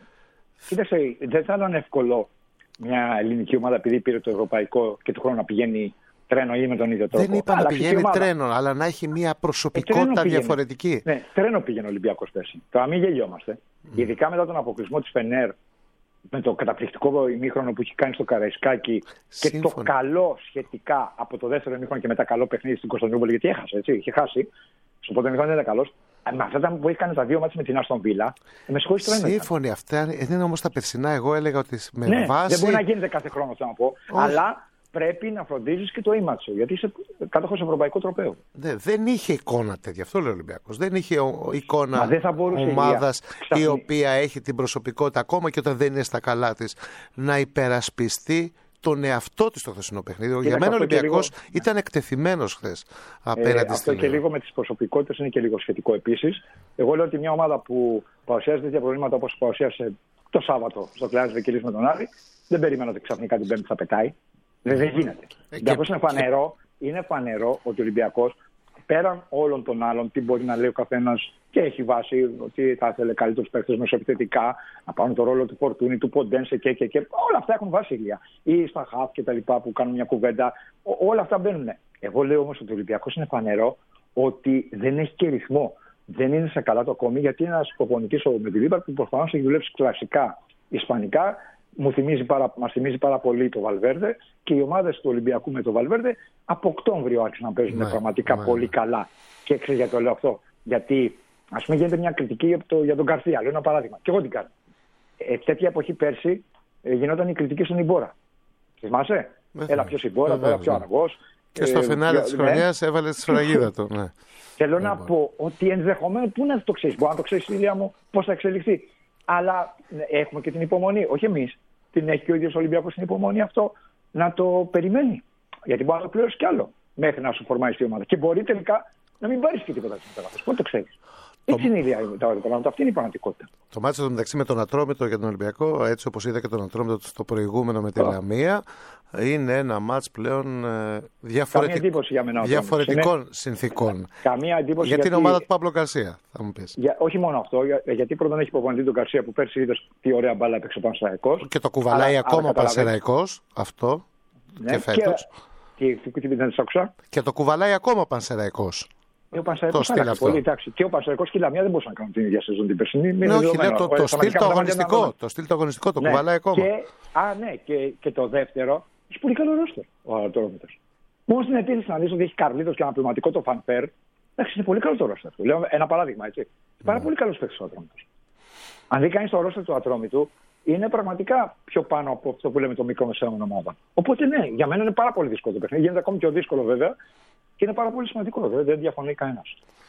Κοίταξε, δεν θα ήταν εύκολο μια ελληνική ομάδα επειδή πήρε το ευρωπαϊκό και του χρόνου να πηγαίνει τρένο ή με τον ίδιο τρόπο. Δεν είπα να πηγαίνει τρένο, αλλά να έχει μια προσωπικότητα ε, διαφορετική. Ναι, τρένο πήγαινε ο Ολυμπιακός πέρσι. Τώρα μην γελιόμαστε. Mm. Ειδικά μετά τον αποκλεισμό της Φενέρ, με το καταπληκτικό ημίχρονο που έχει κάνει στο Καραϊσκάκι και το καλό σχετικά από το δεύτερο ημίχρονο και μετά καλό παιχνίδι στην Κωνσταντινούπολη, γιατί έχασε, έτσι, είχε χάσει. Στο πρώτο ημίχρονο δεν ήταν καλός. Με αυτά που έχει κάνει τα δύο μάτια με την Άστον Βίλα, με συγχωρείς τρένο. Σύμφωνοι, αυτά είναι όμως τα περσινά. Εγώ έλεγα ότι με ναι, βάση. Δεν μπορεί να γίνεται κάθε χρόνο, θέλω να πω. Όχι. Αλλά πρέπει να φροντίζεις και το ίματσο, γιατί είσαι κάτοχος ευρωπαϊκού τροπαίου. Ναι, δεν είχε εικόνα τέτοια, αυτό λέει ο Ολυμπιακός. Δεν είχε εικόνα ομάδας η, η οποία έχει την προσωπικότητα ακόμα και όταν δεν είναι στα καλά της να υπερασπιστεί τον εαυτό της στο χθεσινό παιχνίδι. Για μένα ο Ολυμπιακός λίγο... ήταν εκτεθειμένος χθες απέναντι ε, στην. Αυτό και λίγο με τις προσωπικότητες είναι και λίγο σχετικό επίσης. Εγώ λέω ότι μια ομάδα που παρουσιάζει τέτοια προβλήματα όπως παρουσίασε το Σάββατο στο Κλεάνης Βικελής με τον Άρη, δεν περίμενα ότι ξαφνικά την Πέμπτη θα πετάει. Δεν, δεν γίνεται. Ε, και... είναι, φανερό, είναι φανερό ότι ο Ολυμπιακός πέραν όλων των άλλων, τι μπορεί να λέει ο καθένας και έχει βάσει ότι θα ήθελε καλύτερους παίκτες μεσοεπιθετικά, να πάρουν το ρόλο του Φορτούνη, του Ποντένσε και, και, και όλα αυτά έχουν βάσει ηλία. Ή στα χαφ και τα λοιπά που κάνουν μια κουβέντα. Ό, όλα αυτά μπαίνουν. Εγώ λέω όμως ότι ο Ολυμπιακός είναι φανερό ότι δεν έχει και ρυθμό. Δεν είναι σε καλά το ακόμη γιατί είναι ένας προπονητής με τη Λίβερπουλ που προφανώς έχει δουλέψει κλασικά ισπανικά. Μου θυμίζει πάρα, μας θυμίζει πάρα πολύ το Βαλβέρδε και οι ομάδες του Ολυμπιακού με το Βαλβέρδε από Οκτώβριο άρχισαν να παίζουν ναι, πραγματικά ναι. πολύ καλά. Και ξέρετε γιατί το λέω αυτό. Γιατί ας πούμε γίνεται μια κριτική για, το, για τον Γκαρσία. Λέω ένα παράδειγμα. Και εγώ την κάνω. Ε, τέτοια εποχή πέρσι ε, γινόταν η κριτική στον Ιμπόρα. Θυμάσαι? Ναι, Έλα ποιος Ιμπόρα, τώρα πιο αργός. Και στο ε, φινάλε της χρονιάς ναι. έβαλε τη σφραγίδα του. Ναι. Θέλω να πω ότι ενδεχομένως πού να το ξέρεις. Μπορεί να το ξέρεις, Ηλία μου, πώς θα εξελιχθεί. Αλλά έχουμε και την υπομονή. Όχι εμείς. Την έχει και ο ίδιος ο Ολυμπιακός την υπομονή αυτό να το περιμένει. Γιατί μπορεί να το πληρώσει κι άλλο μέχρι να σου φορμάσει η ομάδα. Και μπορεί τελικά να μην πάρει και τίποτα τη μεταγραφή. Πού το ξέρει. Έτσι είναι η ίδια τα πράγματα. Αυτή είναι η πραγματικότητα. Το μάτσο το μεταξύ με τον Ατρόμητο για τον Ολυμπιακό, έτσι όπως είδα και τον Ατρόμητο στο προηγούμενο με τη Λαμία, είναι ένα μάτς πλέον ε, διαφορετικ... διαφορετικών είναι... συνθήκων. Καμία εντύπωση. Για την γιατί... ομάδα του Παύλο Γκαρσία, θα μου πεις. Για... Όχι μόνο αυτό, για... γιατί πρώτον έχει προπονητή τον Γκαρσία που πέρσι είδες τι ωραία μπάλα έπαιξε ο Πανσεραϊκός. Και το κουβαλάει αλλά, ακόμα ο Πανσεραϊκός, αυτό ναι, και φέτος. Και... Και... Και... Και... και το κουβαλάει ακόμα ο Πανσεραϊκός. Ο Πανσεραϊκός άλλαξε πολύ, εντάξει. Και ο Πανσεραϊκός και η Λαμία δεν μπορούσαν να κάνουν την ίδια σεζόν την περσινή. Ναι, όχι, λέω το, το στυλ το αγωνιστικό. Το στυλ το αγωνιστικό, το ναι, κουβαλάει ακόμα. Και, α, ναι, και, και το δεύτερο, έχει πολύ καλό ρόστερ ο Ατρόμητος. Μόνο στην επίθεση να δεις ότι έχει Καρλίτος και αναπληρωματικό το Φανφέρ. Εντάξει, είναι πολύ καλό το ρόστερ του. Λέω ένα παράδειγμα, έτσι. Mm. Πάρα πολύ καλό παίκτης ο Ατρόμητος. Αν δει κανείς το ρόστερ του Ατρόμητου, είναι πραγματικά πιο πάνω από αυτό που λέμε το μικρό μεσαίο ομάδα. Οπότε ναι, για μένα είναι πάρα πολύ δύσκολο το παιχνίδι. Γίνεται ακόμη πιο δύσκολο βέβαια. Και είναι πάρα πολύ σημαντικό, δεν διαφωνεί κανένας.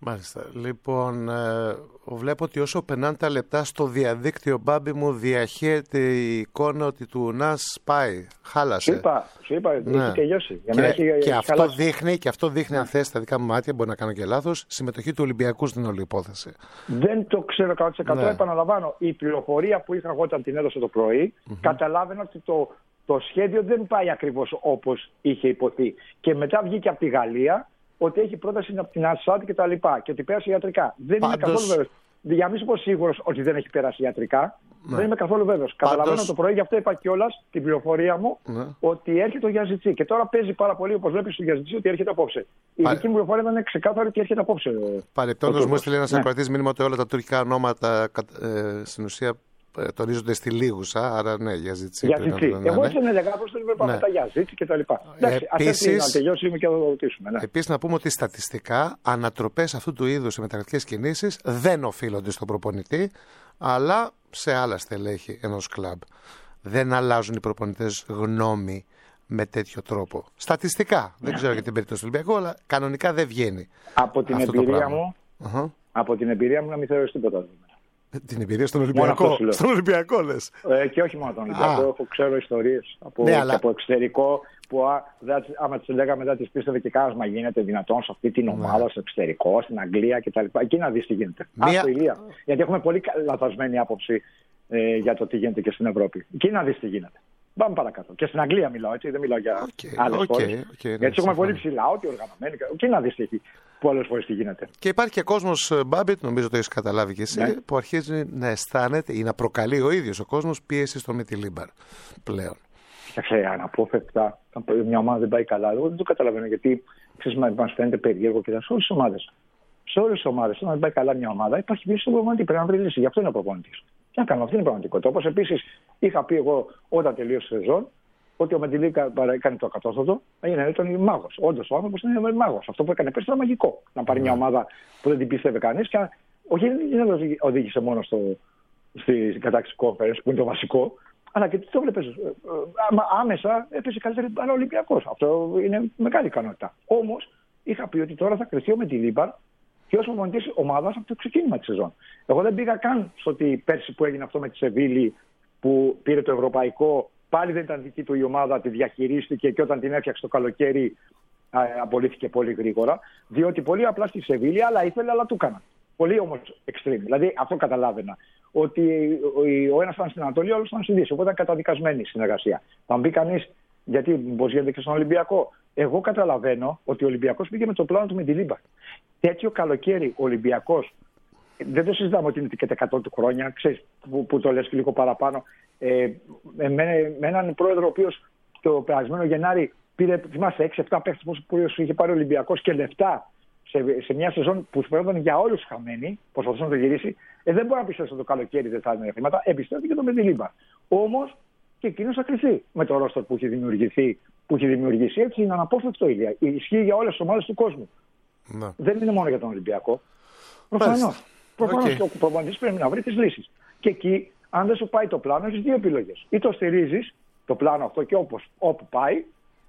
Μάλιστα. Λοιπόν, ε, βλέπω ότι όσο περνάνε τα λεπτά στο διαδίκτυο, Μπάμπη μου, διαχέεται η εικόνα ότι του Νας πάει, χάλασε. Σου είπα, σου είπα ναι. έχει τελειώσει. Και, έχει, και, έχει αυτό δείχνει, και αυτό δείχνει, αν θες, τα δικά μου μάτια, μπορεί να κάνω και λάθος, συμμετοχή του Ολυμπιακού στην όλη υπόθεση. Δεν το ξέρω εκατό τοις εκατό, ναι. Επαναλαμβάνω. Η πληροφορία που είχα εγώ όταν την έδωσα το πρωί, mm-hmm. καταλάβαινα ότι το, το σχέδιο δεν πάει ακριβώς όπως είχε υποθεί. Και μετά βγήκε από τη Γαλλία ότι έχει πρόταση από την Ασάντ και τα λοιπά και ότι πέρασε ιατρικά. Δεν Πάντως... είμαι καθόλου βέβαιος. Για να μην σου πω σίγουρος ότι δεν έχει περάσει ιατρικά, ναι. δεν είμαι καθόλου βέβαιος. Πάντως... Καταλαβαίνω το πρωί, γι' αυτό είπα κιόλας την πληροφορία μου ναι. ότι έρχεται ο Γιαζιτσί. Και τώρα παίζει πάρα πολύ, όπως βλέπεις, στο Γιαζιτσί ότι έρχεται απόψε. Η Πα... δική μου πληροφορία ήταν ξεκάθαρη ότι έρχεται απόψε. Παρεπτόντως μου έστειλε ένας ναι. ακροατής μήνυμα ότι όλα τα τουρκικά ονόματα ε, στην ουσία τονίζονται στη Λίγουσα, άρα ναι, Γιαζιτσί. Γιαζιτσί. Ναι, ναι. Εγώ έτσι δεν έλεγα, απλώς δεν είπα μετά Γιαζιτσί και τα λοιπά. Εντάξει, επίσης, να τελειώσουμε και να το ρωτήσουμε. Ναι. Επίσης, να πούμε ότι στατιστικά ανατροπές αυτού του είδους σε μεταλλακτικές κινήσεις δεν οφείλονται στον προπονητή, αλλά σε άλλα στελέχη ενός κλαμπ. Δεν αλλάζουν οι προπονητές γνώμη με τέτοιο τρόπο. Στατιστικά, δεν ξέρω για την περίπτωση του Ολυμπιακού, αλλά κανονικά δεν βγαίνει. Από την εμπειρία μου, uh-huh. από την εμπειρία μου να μην θεωρείς τίποτα. Την εμπειρία στον Ολυμπιακό. Στον Ολυμπιακό λες. Ε, και όχι μόνο τον Ολυμπιακό. Α. Έχω ξέρω ιστορίες από, ναι, αλλά... από εξωτερικό που α, δε, άμα τις λέγαμε δεν τις πίστευε και κανένας μα γίνεται δυνατόν σε αυτή την ομάδα, ναι. στο εξωτερικό, στην Αγγλία κτλ. Εκεί να δεις τι γίνεται. Μία... Άστο ηλία. Γιατί έχουμε πολύ λαθασμένη άποψη ε, για το τι γίνεται και στην Ευρώπη. Εκεί να δεις τι γίνεται. Πάμε παρακάτω. Και στην Αγγλία μιλάω, έτσι, δεν μιλάω για okay, άλλες okay, χώρες. Okay, okay, γιατί έχουμε πολύ ψηλά, ό,τι οργανωμένοι. Εκεί να δεις τι έχει. Πολλές φορές τι γίνεται. Και υπάρχει και κόσμος, Μπάμπιτ, νομίζω το έχεις καταλάβει και εσύ, ναι. που αρχίζει να αισθάνεται ή να προκαλεί ο ίδιος ο κόσμος πίεση στο Μιτιλίμπαρ πλέον. Κοιτάξτε, αναπόφευκτα, μια ομάδα δεν πάει καλά. Εγώ δεν το καταλαβαίνω γιατί μας φαίνεται περίεργο και σε όλες τις ομάδες. Σε όλες τις ομάδες, όταν δεν πάει καλά μια ομάδα, υπάρχει πίεση στον προπονητή. Πρέπει να βρει λύση. Γι' αυτό είναι ο προπονητής. Τι να κάνουμε, αυτή είναι η πραγματικότητα. Όπως επίσης είχα πει εγώ όταν τελείωσε η σεζόν, ότι ο Μεντιλίκα έκανε το ακατόρθωτο, έγινε ήταν μάγος. Όντως ο άνθρωπος είναι μάγος. Αυτό που έκανε πέρσι ήταν μαγικό. Να πάρει μια ομάδα που δεν την πίστευε κανείς και όχι δεν οδήγησε μόνο στο, στη κατάκτηση conference που είναι το βασικό, αλλά και τι το βλέπεις. Άμεσα έπαιζε καλύτερη μπάλα ο Ολυμπιακός. Αυτό είναι μεγάλη ικανότητα. Όμως είχα πει ότι τώρα θα κρυφτεί ο Μεντιλίμπαρ και ως προπονητής ομάδας από το ξεκίνημα της σεζόν. Εγώ δεν πήγα καν στο ότι πέρσι που έγινε αυτό με τη Σεβίλη που πήρε το ευρωπαϊκό. Πάλι δεν ήταν δική του η ομάδα, τη διαχειρίστηκε και όταν την έφτιαξε το καλοκαίρι α, απολύθηκε πολύ γρήγορα. Διότι πολύ απλά στη Σεβίλη, αλλά ήθελε, αλλά του έκανα. Πολύ όμως extreme. Δηλαδή αυτό καταλάβαινα. Ότι ο ένας ήταν στην Ανατολή, ο άλλος ήταν στη Δύση. Οπότε ήταν καταδικασμένη η συνεργασία. Θα μπει κανείς, γιατί πώς γίνεται και στον Ολυμπιακό. Εγώ καταλαβαίνω ότι ο Ολυμπιακός πήγε με το πλάνο του Μεντιλίμπαρ. Τέτοιο καλοκαίρι ο Ολυμπιακός, δεν το συζητάμε ότι είναι και τα εκατό του χρόνια, ξέρεις, που, που το λες και λίγο παραπάνω. Ε, με, με έναν πρόεδρο ο οποίος το περασμένο Γενάρη πήρε, θυμάσαι, έξι εφτά παίχτες που είχε πάρει ο Ολυμπιακός και λεφτά σε, σε μια σεζόν που φαινόταν για όλους χαμένη, προσπαθούσε να το γυρίσει. Ε, δεν μπορεί να πιστεύει ότι το καλοκαίρι δεν θα είναι χρήματα. Εμπιστεύει και το Μεντιλίμπαρ. Όμως και εκείνος θα κρυφθεί με το ρόστερ που έχει δημιουργηθεί. Που έχει δημιουργήσει. Έτσι είναι αναπόφευκτο ίδια. Ισχύει για όλες τις ομάδες του κόσμου. Να. Δεν είναι μόνο για τον Ολυμπιακό. Προφανώς. Προφανώς okay. και ο προπονητής πρέπει να βρει τις λύσεις. Και εκεί, αν δεν σου πάει το πλάνο, έχεις δύο επιλογές. Ή το στηρίζεις το πλάνο αυτό και όπως, όπου πάει,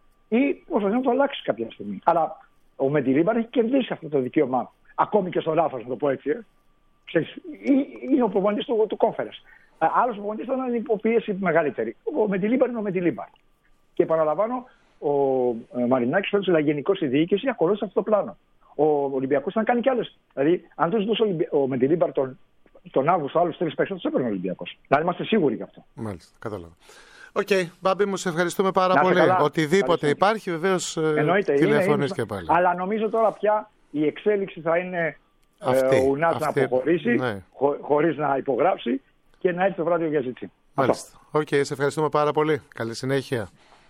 ή προσπαθείς να το αλλάξεις κάποια στιγμή. Αλλά ο Μεντιλίμπαρ έχει κερδίσει αυτό το δικαίωμα, ακόμη και στο λάθος, να το πω έτσι. Ε. Ξέρεις, είναι ο προπονητής του, του conference. Άλλος προπονητής θα είναι υποπίεση μεγαλύτερη. Ο Μεντιλίμπαρ είναι ο Μεντιλίμπαρ. Και επαναλαμβάνω, ο Μαρινάκης φέρνει σε γενικό στη διοίκηση ακολούθησε αυτό το πλάνο. Ο Ολυμπιακός θα κάνει κι άλλες. Δηλαδή, αν του δώσει ο Μεντιλίμπαρ τον, τον Αύγουστο άλλους τρεις παίκτες, θα έπαιρνε ο Ολυμπιακός. Να είμαστε σίγουροι γι' αυτό. Μάλιστα, κατάλαβα. Οκ, okay, Μπάμπη μου, σε ευχαριστούμε πάρα πολύ. Καλά. Οτιδήποτε υπάρχει, βεβαίως τηλεφωνείς και πάλι. Αλλά νομίζω τώρα πια η εξέλιξη θα είναι αυτή, ε, ο Ουνάς να αποχωρήσει, ναι. χω, χωρίς να υπογράψει και να έρθει το βράδυ για ζήτηση. Μάλιστα. Οκ, okay, σε ευχαριστούμε πάρα πολύ. Καλή συνέχεια.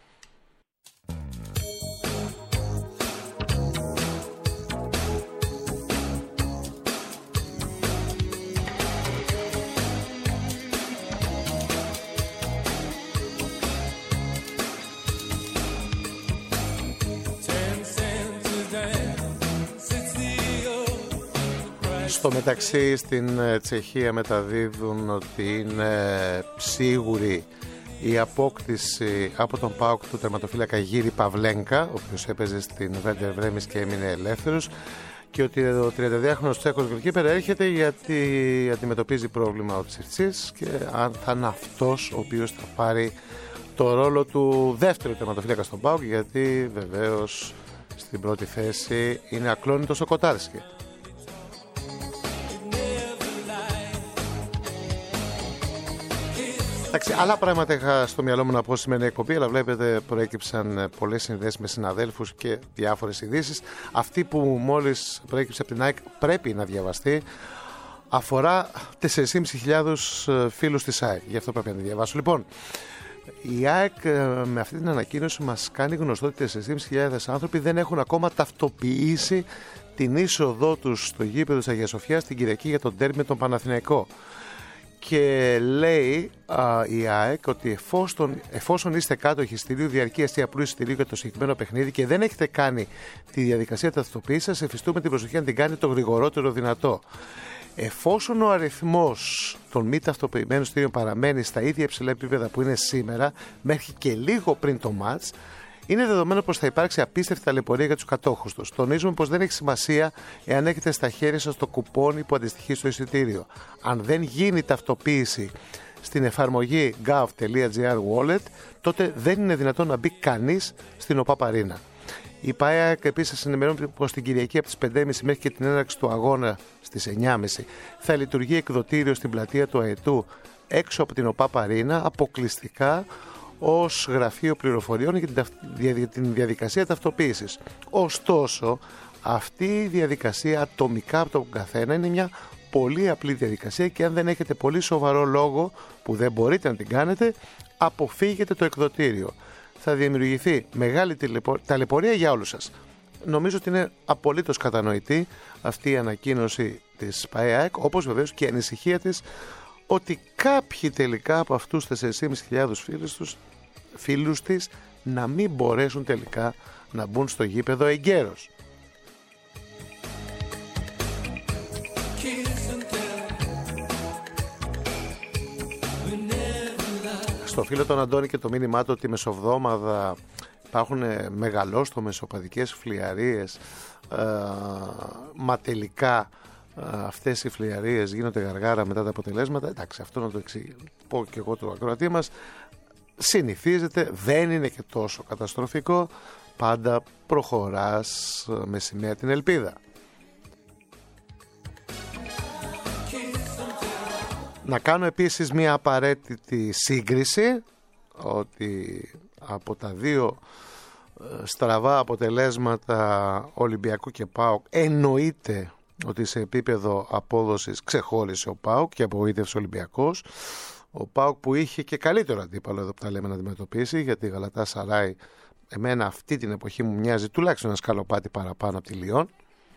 Στο μεταξύ στην Τσεχία μεταδίδουν ότι είναι σίγουρη η απόκτηση από τον ΠΑΟΚ του τερματοφύλακα Γύρι Παυλένκα, ο οποίος έπαιζε στην Βέρντερ Βρέμις και έμεινε ελεύθερος, και ότι ο τριανταδυάχρονος Τσέχος γκολκίπερ έρχεται γιατί αντιμετωπίζει πρόβλημα ο Τσιρτσής και αν θα είναι αυτός ο οποίος θα πάρει το ρόλο του δεύτερου τερματοφύλακα στον ΠΑΟΚ, γιατί βεβαίως στην πρώτη θέση είναι ακλόνητος ο Κοτάρσκι. Εντάξει, άλλα πράγματα είχα στο μυαλό μου να πω σήμερα εκπομπή, αλλά βλέπετε προέκυψαν πολλές συνδέσεις με συναδέλφους και διάφορες ειδήσεις. Αυτή που μόλις προέκυψε από την ΑΕΚ πρέπει να διαβαστεί. Αφορά τέσσερις χιλιάδες πεντακόσιους φίλους της ΑΕΚ. Γι' αυτό πρέπει να τη διαβάσω. Λοιπόν, η ΑΕΚ με αυτή την ανακοίνωση μας κάνει γνωστό ότι τέσσερις χιλιάδες άνθρωποι δεν έχουν ακόμα ταυτοποιήσει την είσοδό τους στο γήπεδο της Αγίας Σοφιάς την Κυριακή για τον ντέρμπι με τον Παναθηναϊκό. Και λέει α, η ΑΕΚ ότι εφόσον, εφόσον είστε κάτοχοι εισιτηρίου διαρκείας ή απλού εισιτηρίου για το συγκεκριμένο παιχνίδι και δεν έχετε κάνει τη διαδικασία ταυτοποίησης, σας εφιστούμε την προσοχή να την κάνει το γρηγορότερο δυνατό. Εφόσον ο αριθμός των μη ταυτοποιημένων εισιτηρίων παραμένει στα ίδια υψηλά επίπεδα που είναι σήμερα, μέχρι και λίγο πριν το μάτς, είναι δεδομένο πως θα υπάρξει απίστευτη ταλαιπωρία για τους κατόχους τους. Τονίζουμε πως δεν έχει σημασία εάν έχετε στα χέρια σας το κουπόνι που αντιστοιχεί στο εισιτήριο. Αν δεν γίνει ταυτοποίηση στην εφαρμογή gov.gr wallet, τότε δεν είναι δυνατόν να μπει κανείς στην ΟΠΑΠ Αρίνα. Η ΠΑΕΑΚ επίσης ενημερώνει πως την Κυριακή από τις πέντε και μισή μέχρι και την έναρξη του αγώνα στις εννιά και μισή θα λειτουργεί εκδοτήριο στην πλατεία του ΑΕΤΟΥ έξω από την ΟΠΑΠ Αρίνα, αποκλειστικά ως γραφείο πληροφοριών για την διαδικασία ταυτοποίησης. Ωστόσο, αυτή η διαδικασία ατομικά από τον καθένα είναι μια πολύ απλή διαδικασία και αν δεν έχετε πολύ σοβαρό λόγο που δεν μπορείτε να την κάνετε, αποφύγετε το εκδοτήριο. Θα δημιουργηθεί μεγάλη ταλαιπωρία για όλους σας. Νομίζω ότι είναι απολύτως κατανοητή αυτή η ανακοίνωση της ΠΑΕΑΚ, όπως βεβαίως και η ανησυχία της ότι κάποιοι τελικά από αυτούς τους τέσσερις χιλιάδες πεντακόσιους φίλους, τους, φίλους της να μην μπορέσουν τελικά να μπουν στο γήπεδο εγκαίρως. Στο φίλο τον Αντώνη και το μήνυμά του ότι μεσοβδόμαδα υπάρχουν μεγαλόστομες οπαδικές φλιαρίες, ε, μα τελικά αυτές οι φλιαρίες γίνονται γαργάρα μετά τα αποτελέσματα. Εντάξει, αυτό να το εξηγήσω, πω και εγώ το ακροατή μας, συνηθίζεται, δεν είναι και τόσο καταστροφικό, πάντα προχωράς με σημαία την ελπίδα. Να κάνω επίσης μια απαραίτητη σύγκριση ότι από τα δύο στραβά αποτελέσματα Ολυμπιακού και ΠΑΟΚ εννοείται ότι σε επίπεδο απόδοσης ξεχώρισε ο ΠΑΟΚ και απογοήτευσε ο Ολυμπιακός. Ο ΠΑΟΚ που είχε και καλύτερο αντίπαλο εδώ που τα λέμε να αντιμετωπίσει, γιατί η Γαλατάσαράι εμένα αυτή την εποχή μου μοιάζει τουλάχιστον ένα σκαλοπάτι παραπάνω από τη Λιόν.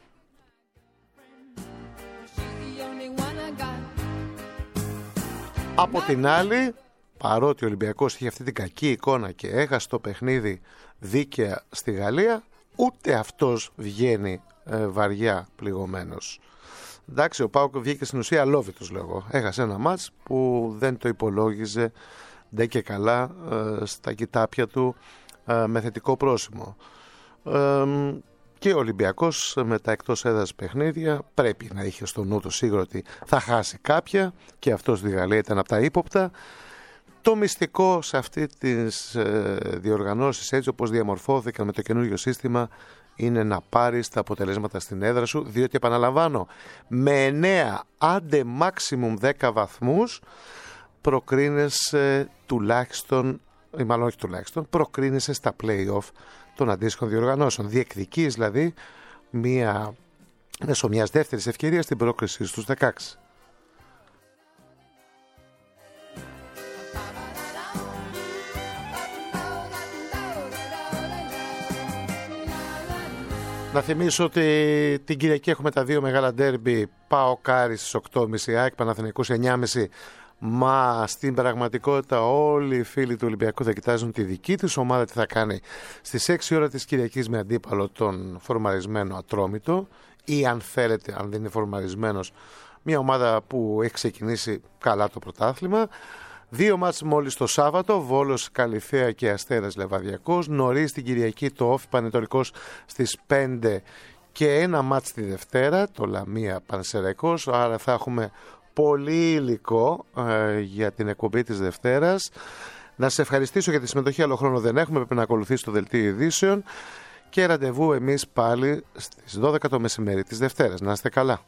Από την άλλη, παρότι ο Ολυμπιακός είχε αυτή την κακή εικόνα και έχασε το παιχνίδι δίκαια στη Γαλλία, ούτε αυτός βγαίνει ε, βαριά πληγωμένος. Εντάξει, ο ΠΑΟΚ βγήκε στην ουσία αλόβητος, λέγω. Έχασε ένα μάτς που δεν το υπολόγιζε ντε και καλά ε, στα κοιτάπια του ε, με θετικό πρόσημο. Ε, και ο Ολυμπιακός με τα εκτός έδρας παιχνίδια πρέπει να είχε στο νου του σίγουρα ότι θα χάσει κάποια και αυτός στη Γαλλία ήταν από τα ύποπτα. Το μυστικό σε αυτή τις ε, διοργανώσεις, έτσι όπως διαμορφώθηκαν με το καινούργιο σύστημα, είναι να πάρεις τα αποτελέσματα στην έδρα σου, διότι επαναλαμβάνω, με εννέα άντε maximum δέκα βαθμούς προκρίνεσαι τουλάχιστον, ή μάλλον όχι τουλάχιστον, προκρίνεσαι στα play-off των αντίστοιχων διοργανώσεων. Διεκδικείς δηλαδή μία, μέσω μιας δεύτερης ευκαιρίας την πρόκριση στους δεκαέξι. Να θυμίσω ότι την Κυριακή έχουμε τα δύο μεγάλα ντέρμπι, ΠΑΟΚ Άρης στις οκτώ και μισή, ΑΕΚ Παναθηναϊκός εννιά και μισή. Μα στην πραγματικότητα όλοι οι φίλοι του Ολυμπιακού θα κοιτάζουν τη δική τους ομάδα τι θα κάνει στις έξι ώρα της Κυριακής με αντίπαλο τον φορμαρισμένο Ατρόμητο, ή αν θέλετε, αν δεν είναι φορμαρισμένος, μια ομάδα που έχει ξεκινήσει καλά το πρωτάθλημα. Δύο μάτς μόλις το Σάββατο, Βόλος Καλυθέα και Αστέρας Λεβαδιακός. Νωρίς την Κυριακή το Όφι Πανετολικός στις πέντε και ένα μάτς τη Δευτέρα, το Λαμία Πανσεραϊκός, άρα θα έχουμε πολύ υλικό ε, για την εκπομπή της Δευτέρας. Να σε ευχαριστήσω για τη συμμετοχή, άλλο χρόνο δεν έχουμε, πρέπει να ακολουθήσει το δελτίο ειδήσεων και ραντεβού εμείς πάλι στις δώδεκα το μεσημέρι της Δευτέρας. Να είστε καλά.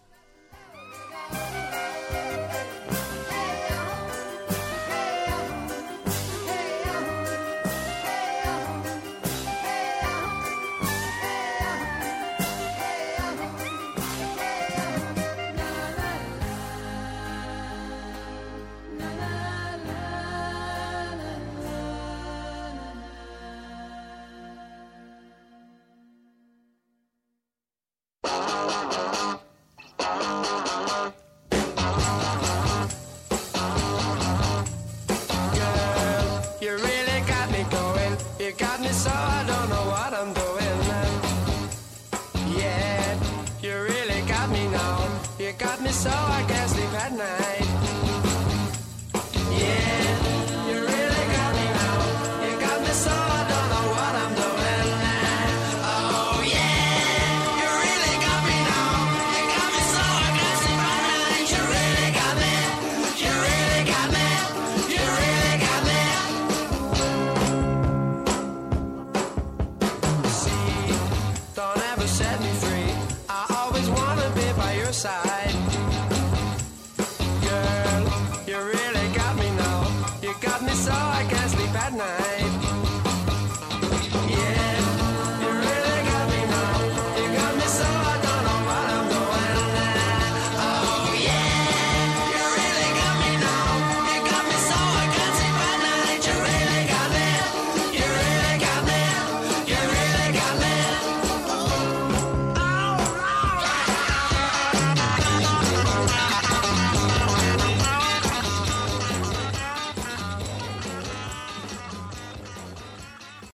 So I